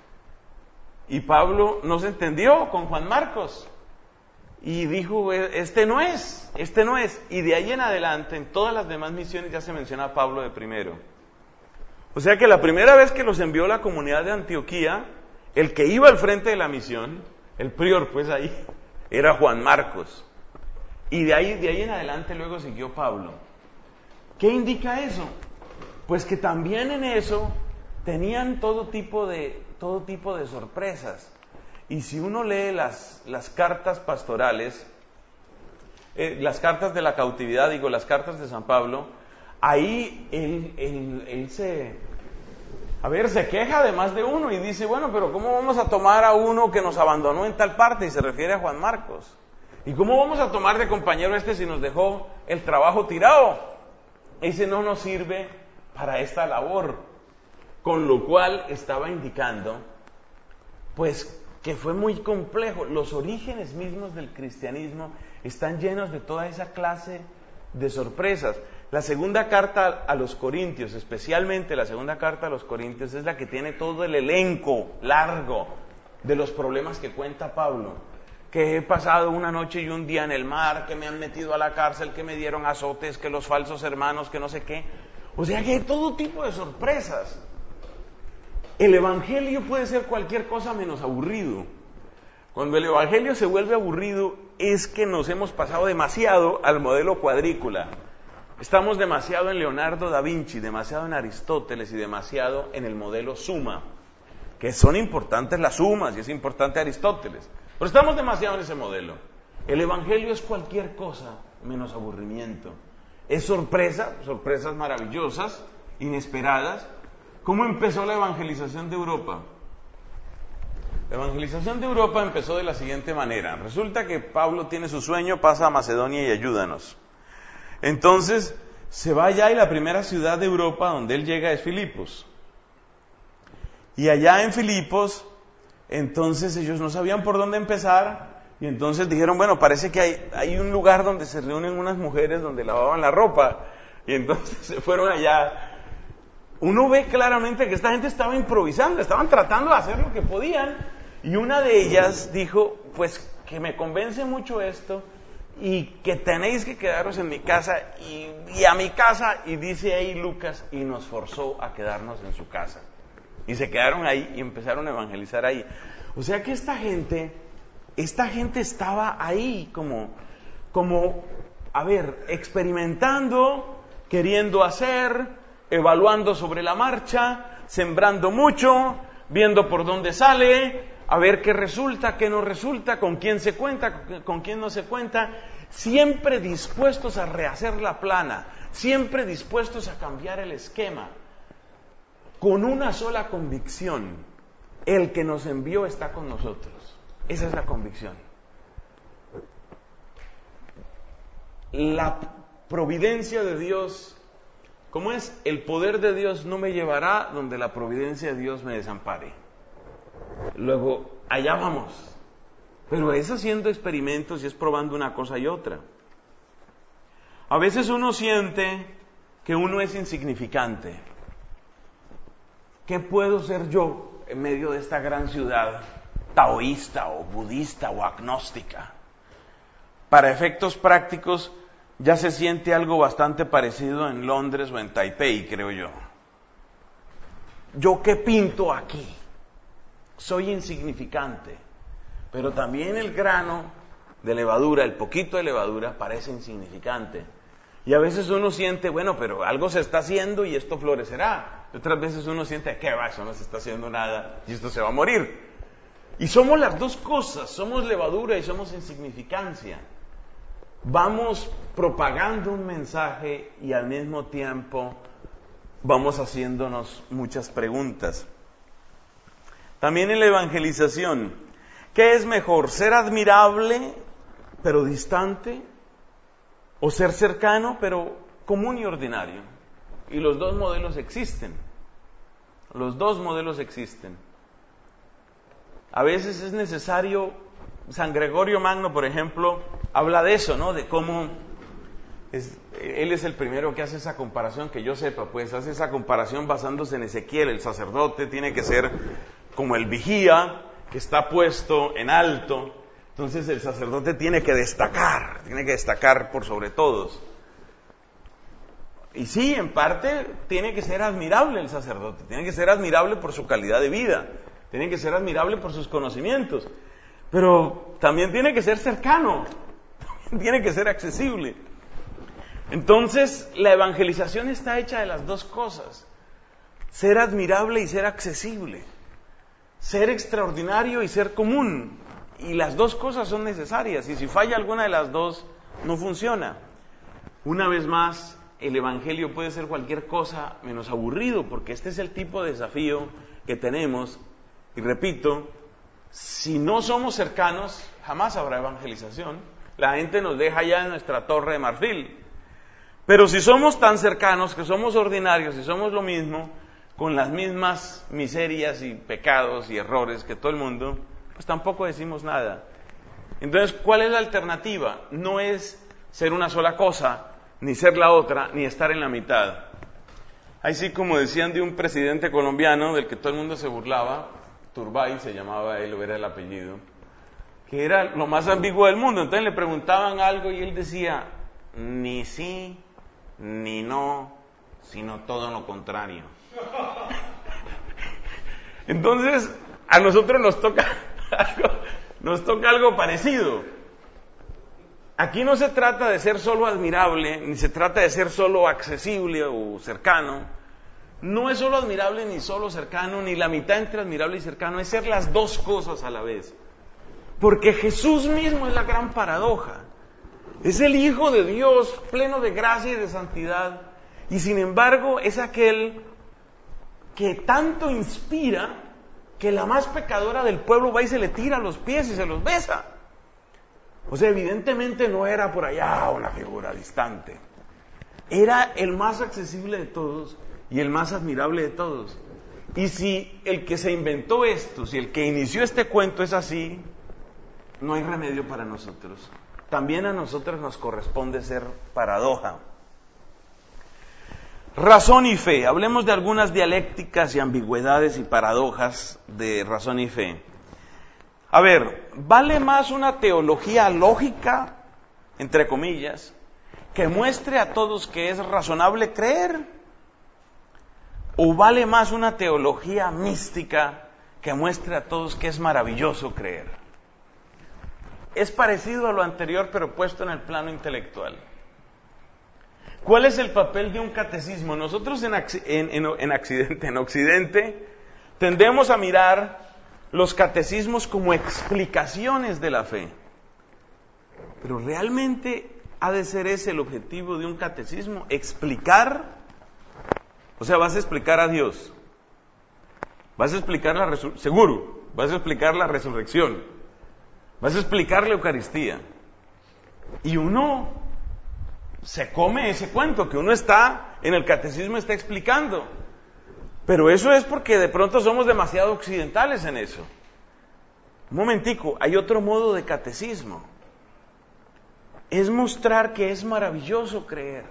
Y Pablo no se entendió con Juan Marcos. Y dijo, este no es, este no es. Y de ahí en adelante, en todas las demás misiones ya se menciona a Pablo de primero. O sea que la primera vez que los envió la comunidad de Antioquía, el que iba al frente de la misión, el prior pues ahí, era Juan Marcos. Y de ahí, de ahí en adelante luego siguió Pablo. ¿Qué indica eso? Pues que también en eso tenían todo tipo de, todo tipo de sorpresas. Y si uno lee las, las cartas pastorales, eh, las cartas de la cautividad, digo, las cartas de San Pablo, ahí él, él, él se, a ver, se queja de más de uno y dice, bueno, pero ¿cómo vamos a tomar a uno que nos abandonó en tal parte? Y se refiere a Juan Marcos. ¿Y cómo vamos a tomar de compañero este si nos dejó el trabajo tirado? Ese no nos sirve para esta labor. Con lo cual estaba indicando, pues, que fue muy complejo. Los orígenes mismos del cristianismo están llenos de toda esa clase de sorpresas. La segunda carta a los Corintios, especialmente la segunda carta a los Corintios, es la que tiene todo el elenco largo de los problemas que cuenta Pablo. Que he pasado una noche y un día en el mar, que me han metido a la cárcel, que me dieron azotes, que los falsos hermanos, que no sé qué. O sea que hay todo tipo de sorpresas. El Evangelio puede ser cualquier cosa menos aburrido. Cuando el Evangelio se vuelve aburrido es que nos hemos pasado demasiado al modelo cuadrícula. Estamos demasiado en Leonardo da Vinci, demasiado en Aristóteles y demasiado en el modelo suma, que son importantes las sumas y es importante Aristóteles. Pero estamos demasiado en ese modelo. El Evangelio es cualquier cosa menos aburrimiento. Es sorpresa, sorpresas maravillosas, inesperadas. ¿Cómo empezó la evangelización de Europa? La evangelización de Europa empezó de la siguiente manera. Resulta que Pablo tiene su sueño, pasa a Macedonia y ayúdanos. Entonces se va allá y la primera ciudad de Europa donde él llega es Filipos. Y allá en Filipos Entonces ellos no sabían por dónde empezar y entonces dijeron, bueno, parece que hay, hay un lugar donde se reúnen unas mujeres donde lavaban la ropa. Y entonces se fueron allá. Uno ve claramente que esta gente estaba improvisando, estaban tratando de hacer lo que podían. Y una de ellas dijo, pues que me convence mucho esto y que tenéis que quedaros en mi casa y, y a mi casa. Y dice ahí Lucas, y nos forzó a quedarnos en su casa. Y se quedaron ahí y empezaron a evangelizar ahí. O sea que esta gente, esta gente estaba ahí como, como, a ver, experimentando, queriendo hacer, evaluando sobre la marcha, sembrando mucho, viendo por dónde sale, a ver qué resulta, qué no resulta, con quién se cuenta, con quién no se cuenta, siempre dispuestos a rehacer la plana, siempre dispuestos a cambiar el esquema, con una sola convicción: el que nos envió está con nosotros. Esa es la convicción. La providencia de Dios, ¿cómo es? El poder de Dios no me llevará donde la providencia de Dios me desampare. Luego, allá vamos. Pero es haciendo experimentos y es probando una cosa y otra. A veces uno siente que uno es insignificante. ¿Qué puedo ser yo en medio de esta gran ciudad taoísta o budista o agnóstica? Para efectos prácticos, ya se siente algo bastante parecido en Londres o en Taipei, creo yo. ¿Yo qué pinto aquí? Soy insignificante. Pero también el grano de levadura, el poquito de levadura, parece insignificante. Y a veces uno siente, bueno, pero algo se está haciendo y esto florecerá. Otras veces uno siente, ¿qué va? Eso no se está haciendo nada y esto se va a morir. Y somos las dos cosas, somos levadura y somos insignificancia. Vamos propagando un mensaje y al mismo tiempo vamos haciéndonos muchas preguntas. También en la evangelización, ¿qué es mejor? ¿Ser admirable pero distante? ¿O ser cercano pero común y ordinario? Y los dos modelos existen. Los dos modelos existen. A veces es necesario, San Gregorio Magno, por ejemplo, habla de eso, ¿no? De cómo, es, él es el primero que hace esa comparación, que yo sepa, pues hace esa comparación basándose en Ezequiel. El sacerdote tiene que ser como el vigía, que está puesto en alto. Entonces el sacerdote tiene que destacar, tiene que destacar por sobre todos. Y sí, en parte tiene que ser admirable el sacerdote, tiene que ser admirable por su calidad de vida, tiene que ser admirable por sus conocimientos, pero también tiene que ser cercano, tiene que ser accesible. Entonces, la evangelización está hecha de las dos cosas: ser admirable y ser accesible, ser extraordinario y ser común. Y las dos cosas son necesarias, y si falla alguna de las dos, no funciona. Una vez más, el evangelio puede ser cualquier cosa menos aburrido, porque este es el tipo de desafío que tenemos. Y repito, si no somos cercanos, jamás habrá evangelización. La gente nos deja ya en nuestra torre de marfil. Pero si somos tan cercanos, que somos ordinarios y somos lo mismo, con las mismas miserias y pecados y errores que todo el mundo, pues tampoco decimos nada. Entonces, ¿cuál es la alternativa? No es ser una sola cosa, ni ser la otra, ni estar en la mitad. Así como decían de un presidente colombiano del que todo el mundo se burlaba, Turbay se llamaba él, o era el apellido, que era lo más ambiguo del mundo. Entonces le preguntaban algo y él decía, ni sí, ni no, sino todo lo contrario. Entonces, a nosotros nos toca algo, nos toca algo parecido. Aquí no se trata de ser solo admirable, ni se trata de ser solo accesible o cercano. No es solo admirable ni solo cercano, ni la mitad entre admirable y cercano, es ser las dos cosas a la vez. Porque Jesús mismo es la gran paradoja. Es el Hijo de Dios, pleno de gracia y de santidad, y sin embargo es aquel que tanto inspira que la más pecadora del pueblo va y se le tira a los pies y se los besa. O sea, evidentemente no era por allá una figura distante. Era el más accesible de todos y el más admirable de todos. Y si el que se inventó esto, si el que inició este cuento es así, no hay remedio para nosotros. También a nosotros nos corresponde ser paradoja. Razón y fe. Hablemos de algunas dialécticas y ambigüedades y paradojas de razón y fe. A ver, ¿vale más una teología lógica, entre comillas, que muestre a todos que es razonable creer? ¿O vale más una teología mística que muestre a todos que es maravilloso creer? Es parecido a lo anterior, pero puesto en el plano intelectual. ¿Cuál es el papel de un catecismo? Nosotros en, en, en, en, accidente, en Occidente tendemos a mirar los catecismos como explicaciones de la fe. Pero realmente ha de ser ese el objetivo de un catecismo, explicar. O sea, vas a explicar a Dios. Vas a explicar la resurrección, seguro, vas a explicar la resurrección. Vas a explicar la Eucaristía. Y uno se come ese cuento que uno está, en el catecismo está explicando. Pero eso es porque de pronto somos demasiado occidentales en eso. Un momentico, hay otro modo de catecismo. Es mostrar que es maravilloso creer.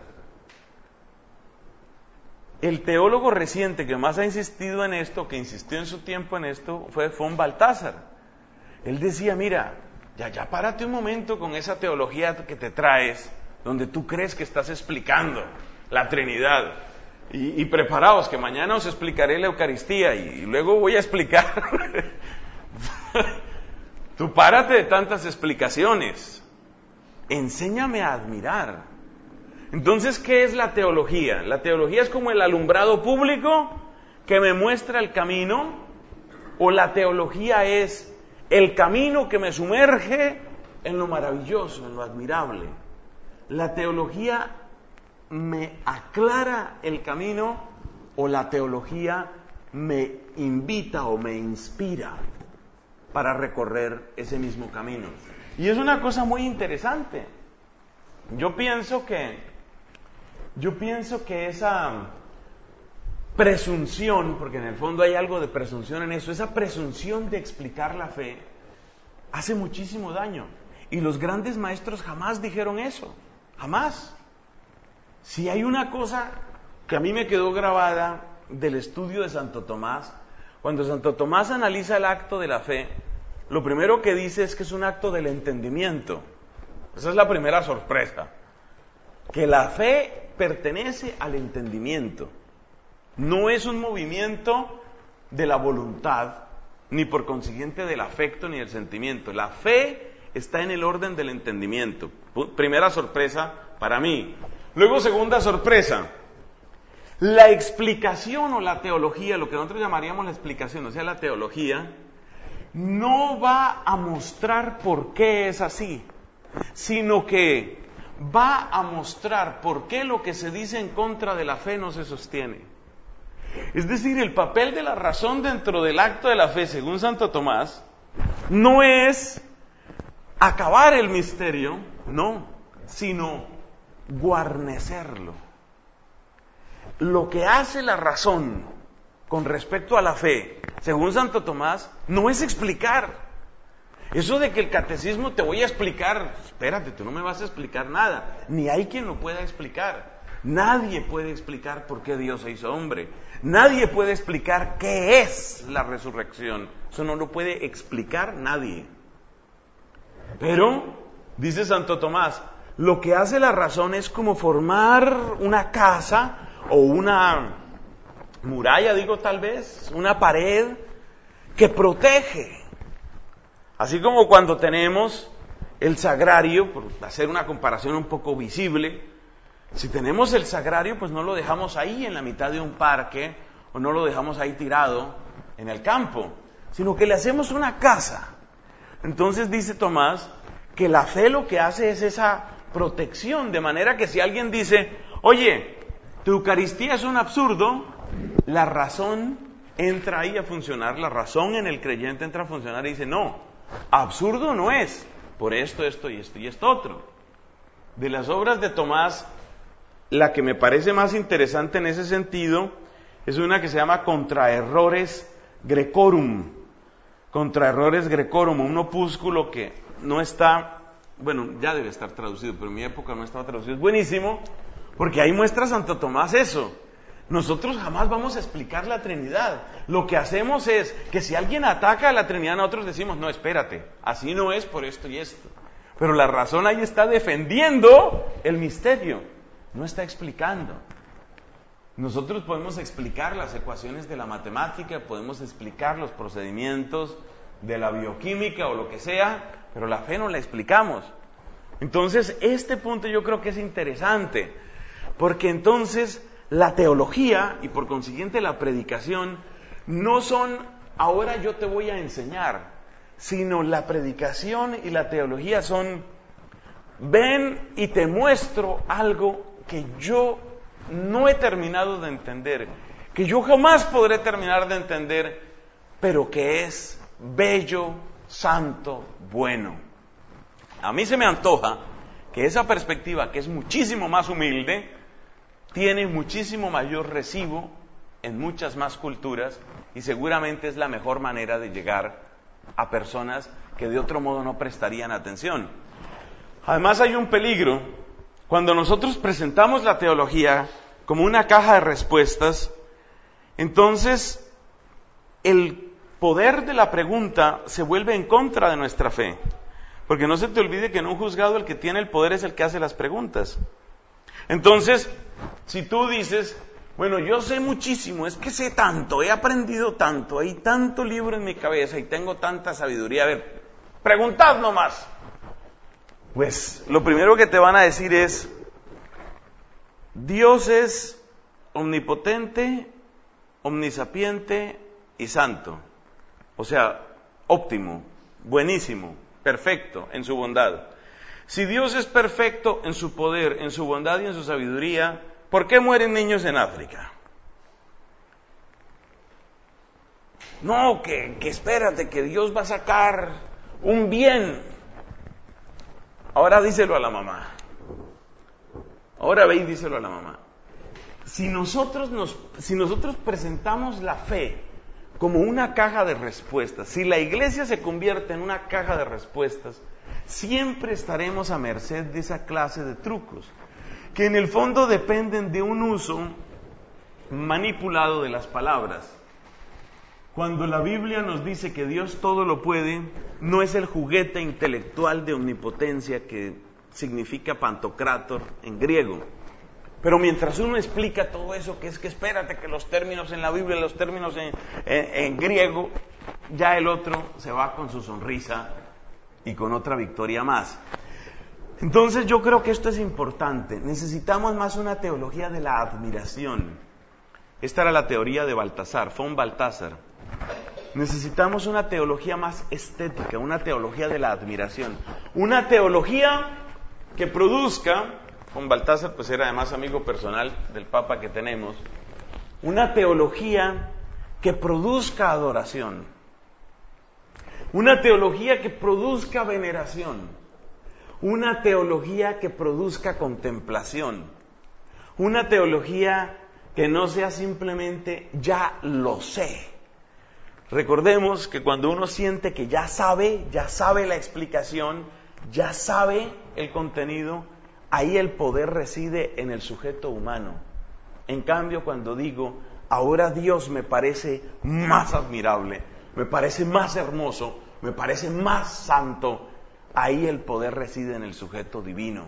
El teólogo reciente que más ha insistido en esto, que insistió en su tiempo en esto, fue von Balthasar. Él decía, mira, ya, ya párate un momento con esa teología que te traes, donde tú crees que estás explicando la Trinidad. Y, y preparaos, que mañana os explicaré la Eucaristía y, y luego voy a explicar. Tú párate de tantas explicaciones. Enséñame a admirar. Entonces, ¿qué es la teología? La teología es como el alumbrado público que me muestra el camino, o la teología es el camino que me sumerge en lo maravilloso, en lo admirable. La teología me aclara el camino, o la teología me invita o me inspira para recorrer ese mismo camino. Y es una cosa muy interesante. Yo pienso que, yo pienso que esa presunción, porque en el fondo hay algo de presunción en eso, esa presunción de explicar la fe, hace muchísimo daño. Y los grandes maestros jamás dijeron eso, jamás. Si hay una cosa que a mí me quedó grabada del estudio de Santo Tomás, cuando Santo Tomás analiza el acto de la fe, lo primero que dice es que es un acto del entendimiento. Esa es la primera sorpresa. Que la fe pertenece al entendimiento. No es un movimiento de la voluntad, ni por consiguiente del afecto ni del sentimiento. La fe está en el orden del entendimiento. Primera sorpresa para mí. Luego, segunda sorpresa. La explicación o la teología, lo que nosotros llamaríamos la explicación, o sea, la teología, no va a mostrar por qué es así, sino que va a mostrar por qué lo que se dice en contra de la fe no se sostiene. Es decir, el papel de la razón dentro del acto de la fe, según Santo Tomás, no es acabar el misterio, no, sino guarnecerlo. Lo que hace la razón con respecto a la fe, según Santo Tomás, no es explicar. Eso de que el catecismo te voy a explicar, espérate, tú no me vas a explicar nada, ni hay quien lo pueda explicar. Nadie puede explicar por qué Dios se hizo hombre. Nadie puede explicar qué es la resurrección. Eso no lo puede explicar nadie. Pero, dice Santo Tomás, lo que hace la razón es como formar una casa o una muralla, digo tal vez, una pared que protege. Así como cuando tenemos el sagrario, por hacer una comparación un poco visible, si tenemos el sagrario, pues no lo dejamos ahí en la mitad de un parque, o no lo dejamos ahí tirado en el campo, sino que le hacemos una casa. Entonces dice Tomás que la fe lo que hace es esa protección, de manera que si alguien dice, oye, tu Eucaristía es un absurdo, la razón entra ahí a funcionar, la razón en el creyente entra a funcionar y dice, no, absurdo no es, por esto, esto y esto y esto otro. De las obras de Tomás, la que me parece más interesante en ese sentido Es una que se llama Contra Errores Grecorum. Contra Errores Grecorum, un opúsculo que no está, bueno, ya debe estar traducido, pero en mi época no estaba traducido. Es buenísimo, porque ahí muestra Santo Tomás eso. Nosotros jamás vamos a explicar la Trinidad. Lo que hacemos es que si alguien ataca a la Trinidad, nosotros decimos, no, espérate, así no es por esto y esto. Pero la razón ahí está defendiendo el misterio, no está explicando. Nosotros podemos explicar las ecuaciones de la matemática, podemos explicar los procedimientos de la bioquímica o lo que sea, pero la fe no la explicamos. Entonces, este punto yo creo que es interesante, porque entonces la teología y por consiguiente la predicación no son, ahora yo te voy a enseñar, sino la predicación y la teología son, ven y te muestro algo que yo no he terminado de entender, que yo jamás podré terminar de entender, pero que es bello, santo, bueno. A mí se me antoja que esa perspectiva, que es muchísimo más humilde, tiene muchísimo mayor recibo en muchas más culturas y seguramente es la mejor manera de llegar a personas que de otro modo no prestarían atención. Además hay un peligro. Cuando nosotros presentamos la teología como una caja de respuestas, entonces el poder de la pregunta se vuelve en contra de nuestra fe. Porque no se te olvide que en un juzgado el que tiene el poder es el que hace las preguntas. Entonces, si tú dices, bueno, yo sé muchísimo, es que sé tanto, he aprendido tanto, hay tanto libro en mi cabeza y tengo tanta sabiduría, a ver, preguntad nomás. Pues lo primero que te van a decir es, Dios es omnipotente, omnisapiente y santo. O sea, óptimo, buenísimo, perfecto en su bondad. Si Dios es perfecto en su poder, en su bondad y en su sabiduría, ¿por qué mueren niños en África? No, que, que espérate, que Dios va a sacar un bien. Ahora díselo a la mamá. Ahora ve y díselo a la mamá. Si nosotros, nos, si nosotros presentamos la fe como una caja de respuestas, si la iglesia se convierte en una caja de respuestas, siempre estaremos a merced de esa clase de trucos, que en el fondo dependen de un uso manipulado de las palabras. Cuando la Biblia nos dice que Dios todo lo puede, no es el juguete intelectual de omnipotencia que significa pantocrátor en griego. Pero mientras uno explica todo eso, que es que espérate que los términos en la Biblia, los términos en, en, en griego, ya el otro se va con su sonrisa y con otra victoria más. Entonces yo creo que esto es importante. Necesitamos más una teología de la admiración. Esta era la teoría de Baltasar, von Balthasar. Necesitamos una teología más estética, una teología de la admiración. Una teología que produzca, von Balthasar pues era además amigo personal del Papa que tenemos, una teología que produzca adoración. Una teología que produzca veneración. Una teología que produzca contemplación. Una teología que no sea simplemente ya lo sé. Recordemos que cuando uno siente que ya sabe, ya sabe la explicación, ya sabe el contenido, ahí el poder reside en el sujeto humano. En cambio, cuando digo, ahora Dios me parece más admirable, me parece más hermoso, me parece más santo, ahí el poder reside en el sujeto divino.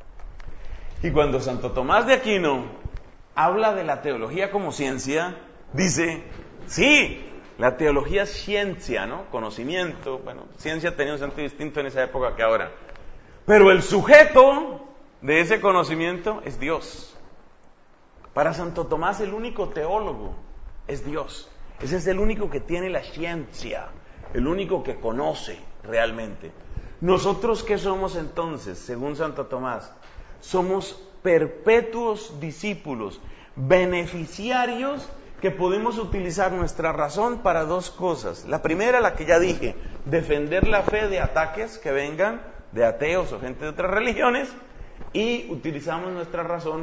Y cuando Santo Tomás de Aquino habla de la teología como ciencia, dice, sí, la teología es ciencia, ¿no? Conocimiento, bueno, ciencia tenía un sentido distinto en esa época que ahora. Pero el sujeto de ese conocimiento es Dios. Para Santo Tomás el único teólogo es Dios. Ese es el único que tiene la ciencia, el único que conoce realmente. ¿Nosotros qué somos entonces, según Santo Tomás? Somos perpetuos discípulos, beneficiarios que podemos utilizar nuestra razón para dos cosas. La primera, la que ya dije, defender la fe de ataques que vengan de ateos o gente de otras religiones, y utilizamos nuestra razón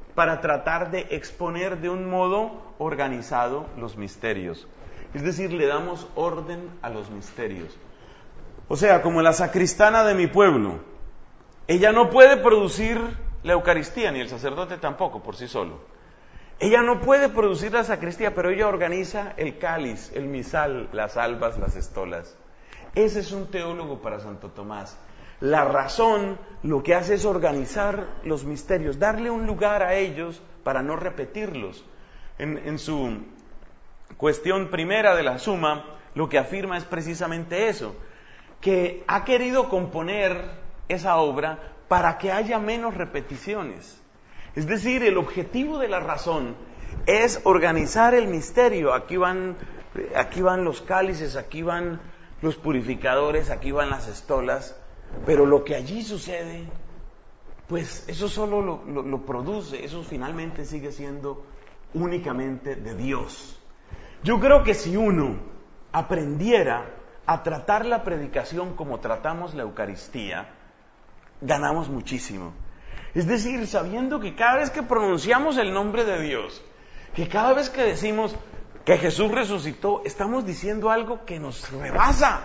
para tratar de exponer de un modo organizado los misterios. Es decir, le damos orden a los misterios. O sea, como la sacristana de mi pueblo, ella no puede producir la Eucaristía, ni el sacerdote tampoco por sí solo. Ella no puede producir la sacristía, pero ella organiza el cáliz, el misal, las albas, las estolas. Ese es un teólogo para Santo Tomás. La razón lo que hace es organizar los misterios, darle un lugar a ellos para no repetirlos. En, en su cuestión primera de la Suma, lo que afirma es precisamente eso, que ha querido componer esa obra para que haya menos repeticiones. Es decir, el objetivo de la razón es organizar el misterio. Aquí van, aquí van los cálices, aquí van los purificadores, aquí van las estolas, pero lo que allí sucede, pues eso solo lo, lo, lo produce, eso finalmente sigue siendo únicamente de Dios. Yo creo que si uno aprendiera a tratar la predicación como tratamos la Eucaristía, ganamos muchísimo. Es decir, sabiendo que cada vez que pronunciamos el nombre de Dios, que cada vez que decimos que Jesús resucitó, estamos diciendo algo que nos rebasa,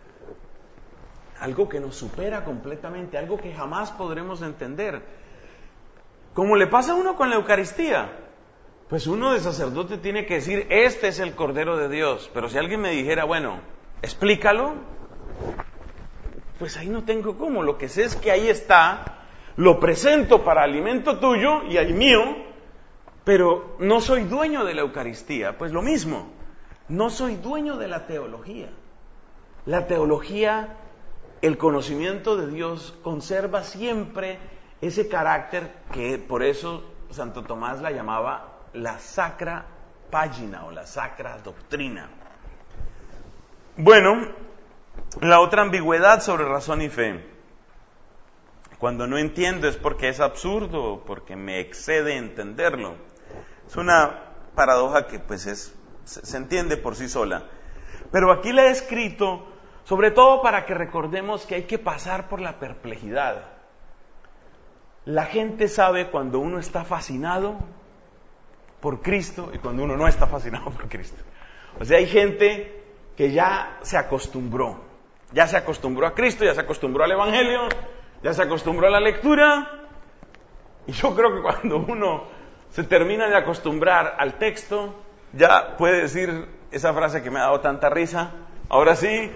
algo que nos supera completamente, algo que jamás podremos entender. Como le pasa a uno con la Eucaristía, pues uno de sacerdote tiene que decir, este es el Cordero de Dios, pero si alguien me dijera, bueno, explícalo, pues ahí no tengo cómo, lo que sé es que ahí está, lo presento para alimento tuyo y al mío, pero no soy dueño de la Eucaristía. Pues lo mismo, no soy dueño de la teología. La teología, el conocimiento de Dios, conserva siempre ese carácter que por eso Santo Tomás la llamaba la sacra página o la sacra doctrina. Bueno, la otra ambigüedad sobre razón y fe. Cuando no entiendo es porque es absurdo, porque me excede entenderlo. Es una paradoja que pues es, se entiende por sí sola. Pero aquí la he escrito sobre todo para que recordemos que hay que pasar por la perplejidad. La gente sabe cuando uno está fascinado por Cristo y cuando uno no está fascinado por Cristo. O sea, hay gente que ya se acostumbró, ya se acostumbró a Cristo, ya se acostumbró al Evangelio, ya se acostumbró a la lectura, y yo creo que cuando uno se termina de acostumbrar al texto, ya puede decir esa frase que me ha dado tanta risa, ahora sí,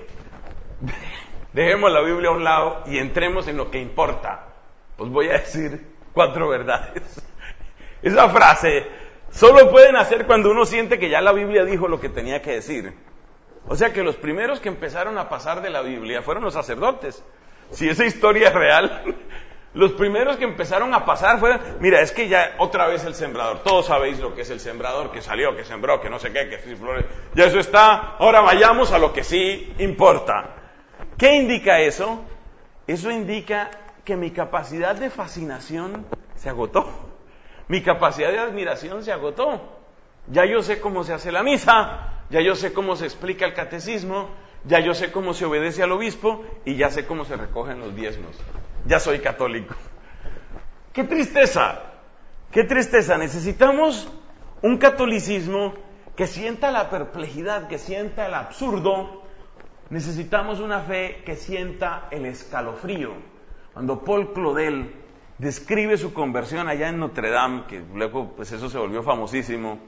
dejemos la Biblia a un lado y entremos en lo que importa. Pues voy a decir cuatro verdades. Esa frase solo pueden hacer cuando uno siente que ya la Biblia dijo lo que tenía que decir. O sea que los primeros que empezaron a pasar de la Biblia fueron los sacerdotes. Si esa historia es real, los primeros que empezaron a pasar fueron, mira, es que ya otra vez el sembrador, todos sabéis lo que es el sembrador, que salió, que sembró, que no sé qué, que sí, flores, ya eso está, ahora vayamos a lo que sí importa. ¿Qué indica eso? Eso indica que mi capacidad de fascinación se agotó, mi capacidad de admiración se agotó. Ya yo sé cómo se hace la misa, ya yo sé cómo se explica el catecismo, ya yo sé cómo se obedece al obispo y ya sé cómo se recogen los diezmos. Ya soy católico. ¡Qué tristeza! ¡Qué tristeza! Necesitamos un catolicismo que sienta la perplejidad, que sienta el absurdo. Necesitamos una fe que sienta el escalofrío. Cuando Paul Claudel describe su conversión allá en Notre Dame, que luego pues eso se volvió famosísimo,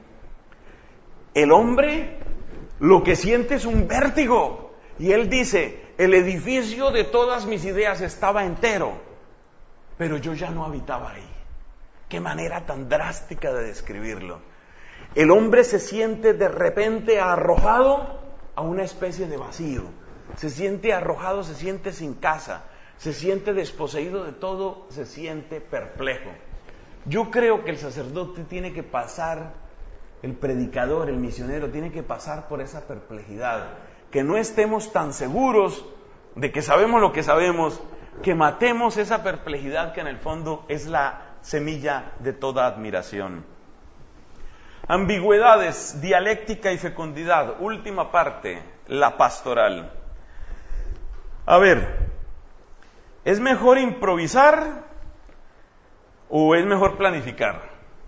el hombre lo que siente es un vértigo. Y él dice, el edificio de todas mis ideas estaba entero, pero yo ya no habitaba ahí. Qué manera tan drástica de describirlo. El hombre se siente de repente arrojado a una especie de vacío. Se siente arrojado, se siente sin casa, se siente desposeído de todo, se siente perplejo. Yo creo que el sacerdote tiene que pasar, el predicador, el misionero, tiene que pasar por esa perplejidad. Que no estemos tan seguros de que sabemos lo que sabemos, que matemos esa perplejidad que en el fondo es la semilla de toda admiración. Ambigüedades, dialéctica y fecundidad. Última parte, la pastoral. A ver, ¿es mejor improvisar o es mejor planificar?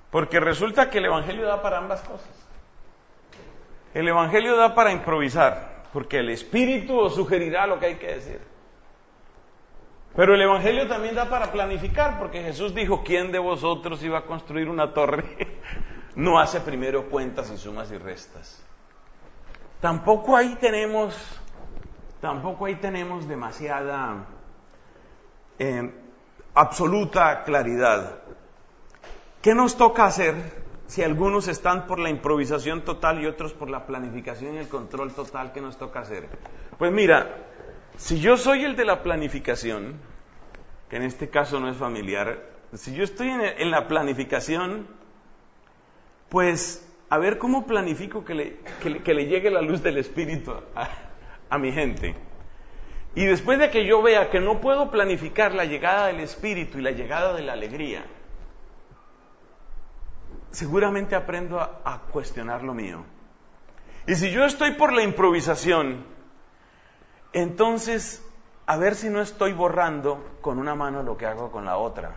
Porque resulta que el Evangelio da para ambas cosas. El Evangelio da para improvisar, porque el Espíritu os sugerirá lo que hay que decir. Pero el Evangelio también da para planificar, porque Jesús dijo, ¿quién de vosotros iba a construir una torre? No hace primero cuentas y sumas y restas. Tampoco ahí tenemos, tampoco ahí tenemos demasiada eh, absoluta claridad. ¿Qué nos toca hacer si algunos están por la improvisación total y otros por la planificación y el control total? ¿Qué nos toca hacer? Pues mira, si yo soy el de la planificación, que en este caso no es familiar, si yo estoy en, en la planificación, pues a ver cómo planifico que le, que le, que le llegue la luz del Espíritu a, a mi gente. Y después de que yo vea que no puedo planificar la llegada del Espíritu y la llegada de la alegría, seguramente aprendo a, a cuestionar lo mío. Y si yo estoy por la improvisación, entonces a ver si no estoy borrando con una mano lo que hago con la otra.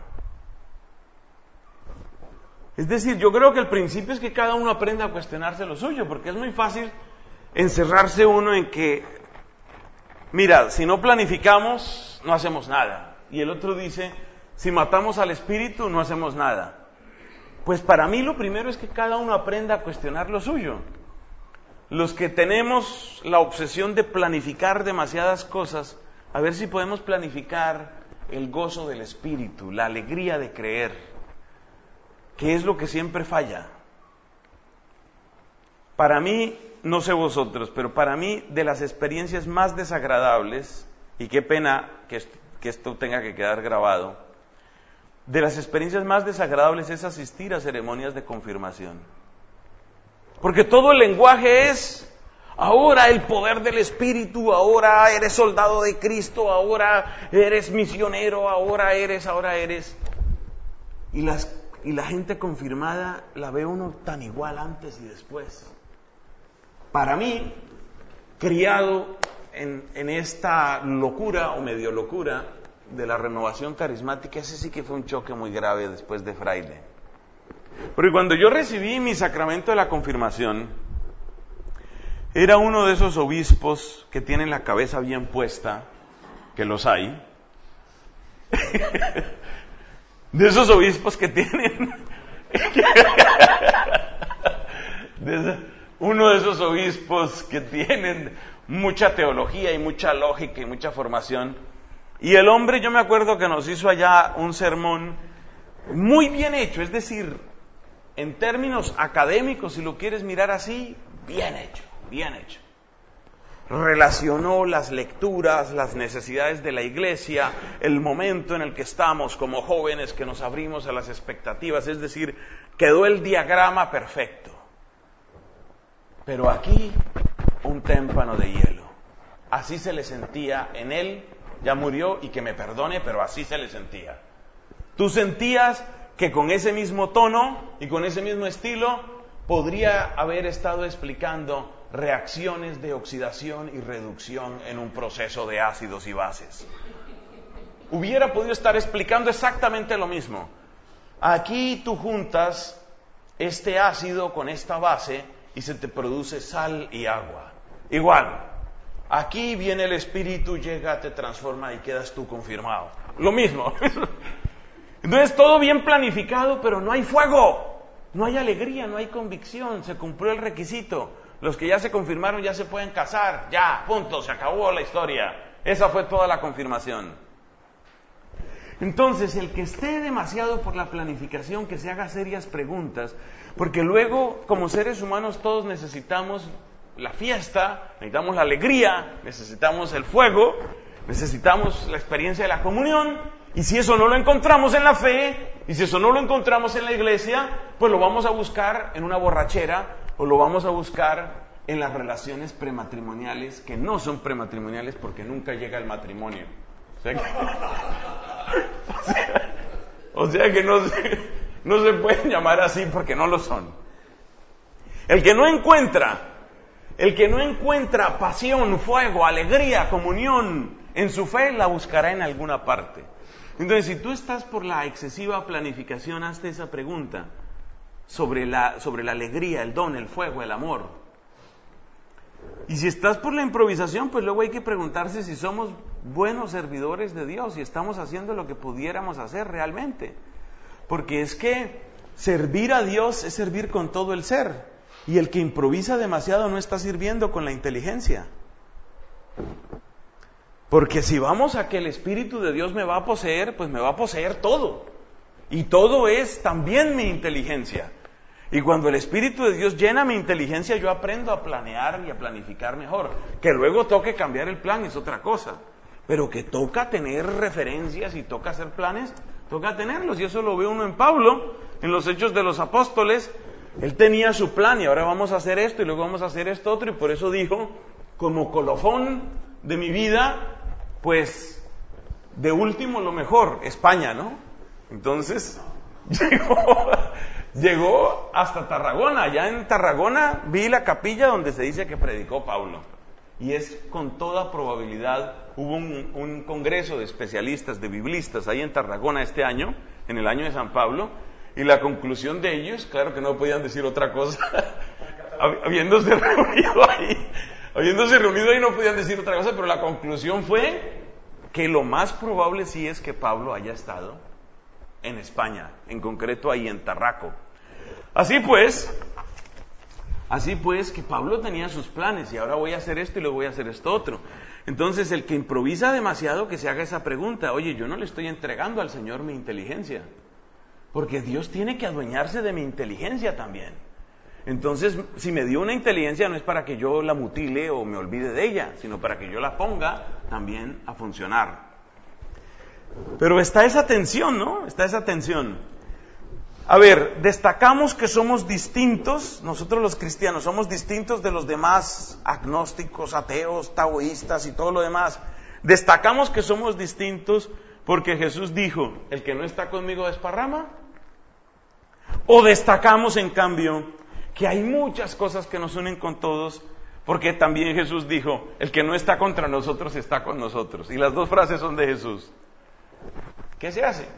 Es decir, yo creo que el principio es que cada uno aprenda a cuestionarse lo suyo, porque es muy fácil encerrarse uno en que, mira, si no planificamos, no hacemos nada. Y el otro dice, si matamos al espíritu, no hacemos nada. Pues para mí lo primero es que cada uno aprenda a cuestionar lo suyo. Los que tenemos la obsesión de planificar demasiadas cosas, a ver si podemos planificar el gozo del espíritu, la alegría de creer, que es lo que siempre falla. Para mí, no sé vosotros, pero para mí de las experiencias más desagradables, y qué pena que esto, que esto tenga que quedar grabado, de las experiencias más desagradables es asistir a ceremonias de confirmación. Porque todo el lenguaje es, ahora el poder del Espíritu, ahora eres soldado de Cristo, ahora eres misionero, ahora eres, ahora eres. Y, las, y la gente confirmada la ve uno tan igual antes y después. Para mí, criado en, en esta locura o medio locura de la renovación carismática, ese sí que fue un choque muy grave después de fraile. Porque cuando yo recibí mi sacramento de la confirmación, era uno de esos obispos que tienen la cabeza bien puesta, que los hay, de esos obispos que tienen, de ese, uno de esos obispos que tienen mucha teología y mucha lógica y mucha formación. Y el hombre, yo me acuerdo que nos hizo allá un sermón muy bien hecho, es decir, en términos académicos, si lo quieres mirar así, bien hecho, bien hecho. Relacionó las lecturas, las necesidades de la iglesia, el momento en el que estamos como jóvenes que nos abrimos a las expectativas, es decir, quedó el diagrama perfecto. Pero aquí, un témpano de hielo. Así se le sentía en él. Ya murió y que me perdone, pero así se le sentía. Tú sentías que con ese mismo tono y con ese mismo estilo podría haber estado explicando reacciones de oxidación y reducción en un proceso de ácidos y bases. Hubiera podido estar explicando exactamente lo mismo. Aquí tú juntas este ácido con esta base y se te produce sal y agua. Igual. Aquí viene el Espíritu, llega, te transforma y quedas tú confirmado. Lo mismo. Entonces todo bien planificado, pero no hay fuego, no hay alegría, no hay convicción, se cumplió el requisito. Los que ya se confirmaron ya se pueden casar, ya, punto, se acabó la historia. Esa fue toda la confirmación. Entonces, el que esté demasiado por la planificación, que se haga serias preguntas, porque luego, como seres humanos, todos necesitamos la fiesta, necesitamos la alegría, necesitamos el fuego, necesitamos la experiencia de la comunión, y si eso no lo encontramos en la fe, y si eso no lo encontramos en la iglesia, pues lo vamos a buscar en una borrachera, o lo vamos a buscar en las relaciones prematrimoniales, que no son prematrimoniales porque nunca llega el matrimonio. O sea que, o sea, o sea que no, se, no se pueden llamar así porque no lo son. El que no encuentra El que no encuentra pasión, fuego, alegría, comunión en su fe, la buscará en alguna parte. Entonces, si tú estás por la excesiva planificación, hazte esa pregunta. sobre la, sobre la alegría, el don, el fuego, el amor. Y si estás por la improvisación, pues luego hay que preguntarse si somos buenos servidores de Dios, si estamos haciendo lo que pudiéramos hacer realmente. Porque es que servir a Dios es servir con todo el ser. Y el que improvisa demasiado no está sirviendo con la inteligencia. Porque si vamos a que el Espíritu de Dios me va a poseer, pues me va a poseer todo. Y todo es también mi inteligencia. Y cuando el Espíritu de Dios llena mi inteligencia, yo aprendo a planear y a planificar mejor. Que luego toque cambiar el plan es otra cosa. Pero que toca tener referencias y toca hacer planes, toca tenerlos. Y eso lo ve uno en Pablo, en los Hechos de los Apóstoles. Él tenía su plan y ahora vamos a hacer esto y luego vamos a hacer esto otro. Y por eso dijo, como colofón de mi vida, pues de último lo mejor, España, ¿no? Entonces llegó, llegó hasta Tarragona. Allá en Tarragona vi la capilla donde se dice que predicó Pablo. Y es con toda probabilidad, hubo un, un congreso de especialistas, de biblistas, ahí en Tarragona este año, en el año de San Pablo, y la conclusión de ellos, claro que no podían decir otra cosa, habiéndose reunido ahí, habiéndose reunido ahí no podían decir otra cosa, pero la conclusión fue que lo más probable sí es que Pablo haya estado en España, en concreto ahí en Tarraco. Así pues, así pues que Pablo tenía sus planes y ahora voy a hacer esto y luego voy a hacer esto otro. Entonces el que improvisa demasiado que se haga esa pregunta, oye, yo no le estoy entregando al Señor mi inteligencia, porque Dios tiene que adueñarse de mi inteligencia también. Entonces, si me dio una inteligencia no es para que yo la mutile o me olvide de ella, sino para que yo la ponga también a funcionar. Pero está esa tensión, ¿no? Está esa tensión. A ver, destacamos que somos distintos, nosotros los cristianos somos distintos de los demás agnósticos, ateos, taoístas y todo lo demás. Destacamos que somos distintos porque Jesús dijo, el que no está conmigo desparrama. O destacamos, en cambio, que hay muchas cosas que nos unen con todos, porque también Jesús dijo, el que no está contra nosotros está con nosotros. Y las dos frases son de Jesús. ¿Qué se hace?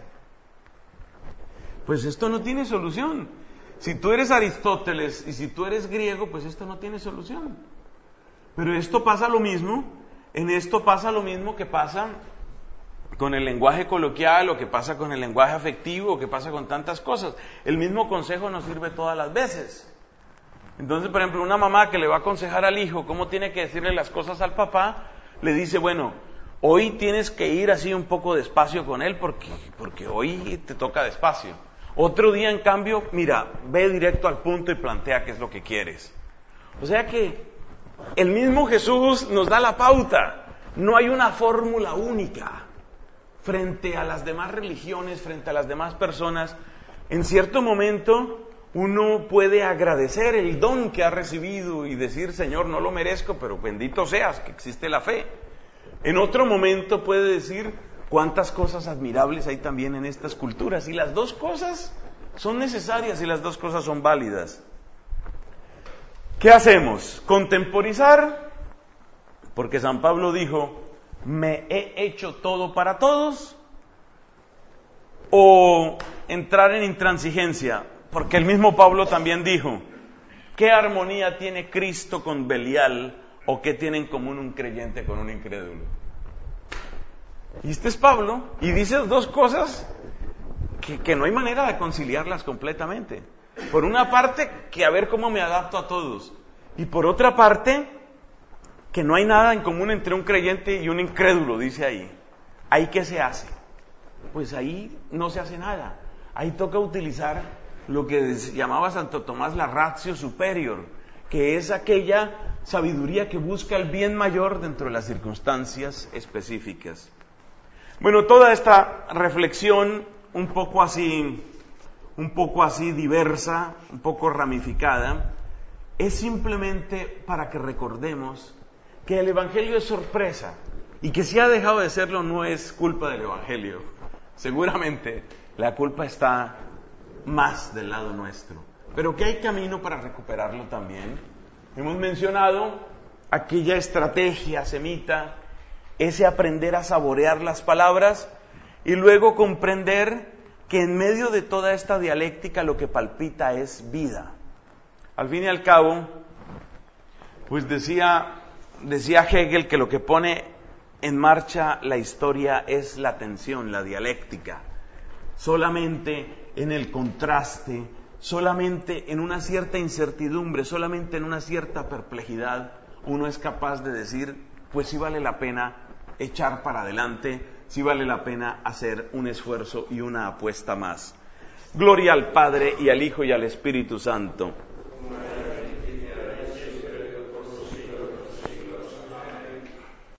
Pues esto no tiene solución. Si tú eres Aristóteles y si tú eres griego, pues esto no tiene solución. Pero esto pasa lo mismo, en esto pasa lo mismo que pasa con el lenguaje coloquial, o que pasa con el lenguaje afectivo, o que pasa con tantas cosas. El mismo consejo no sirve todas las veces. Entonces, por ejemplo, una mamá que le va a aconsejar al hijo cómo tiene que decirle las cosas al papá, le dice, bueno, hoy tienes que ir así un poco despacio con él, porque, porque hoy te toca despacio. Otro día, en cambio, mira, ve directo al punto y plantea qué es lo que quieres. O sea que el mismo Jesús nos da la pauta. No hay una fórmula única. Frente a las demás religiones, frente a las demás personas, en cierto momento uno puede agradecer el don que ha recibido y decir, Señor, no lo merezco, pero bendito seas, que existe la fe. En otro momento puede decir, cuántas cosas admirables hay también en estas culturas, y las dos cosas son necesarias y las dos cosas son válidas. ¿Qué hacemos? ¿Contemporizar? Porque San Pablo dijo, ¿me he hecho todo para todos? ¿O entrar en intransigencia? Porque el mismo Pablo también dijo, ¿qué armonía tiene Cristo con Belial? ¿O qué tiene en común un creyente con un incrédulo? Y este es Pablo, y dice dos cosas que, que no hay manera de conciliarlas completamente. Por una parte, que a ver cómo me adapto a todos. Y por otra parte, que no hay nada en común entre un creyente y un incrédulo, dice ahí. ¿Ahí qué se hace? Pues ahí no se hace nada. Ahí toca utilizar lo que llamaba Santo Tomás la ratio superior, que es aquella sabiduría que busca el bien mayor dentro de las circunstancias específicas. Bueno, toda esta reflexión un poco así, un poco así diversa, un poco ramificada, es simplemente para que recordemos que el Evangelio es sorpresa, y que si ha dejado de serlo no es culpa del Evangelio. Seguramente la culpa está más del lado nuestro, pero que hay camino para recuperarlo también. Hemos mencionado aquella estrategia semita, ese aprender a saborear las palabras y luego comprender que en medio de toda esta dialéctica lo que palpita es vida. Al fin y al cabo, pues decía, decía Hegel que lo que pone en marcha la historia es la tensión, la dialéctica. Solamente en el contraste, solamente en una cierta incertidumbre, solamente en una cierta perplejidad, uno es capaz de decir, pues sí vale la pena echar para adelante, sí vale la pena hacer un esfuerzo y una apuesta más. Gloria al Padre y al Hijo y al Espíritu Santo.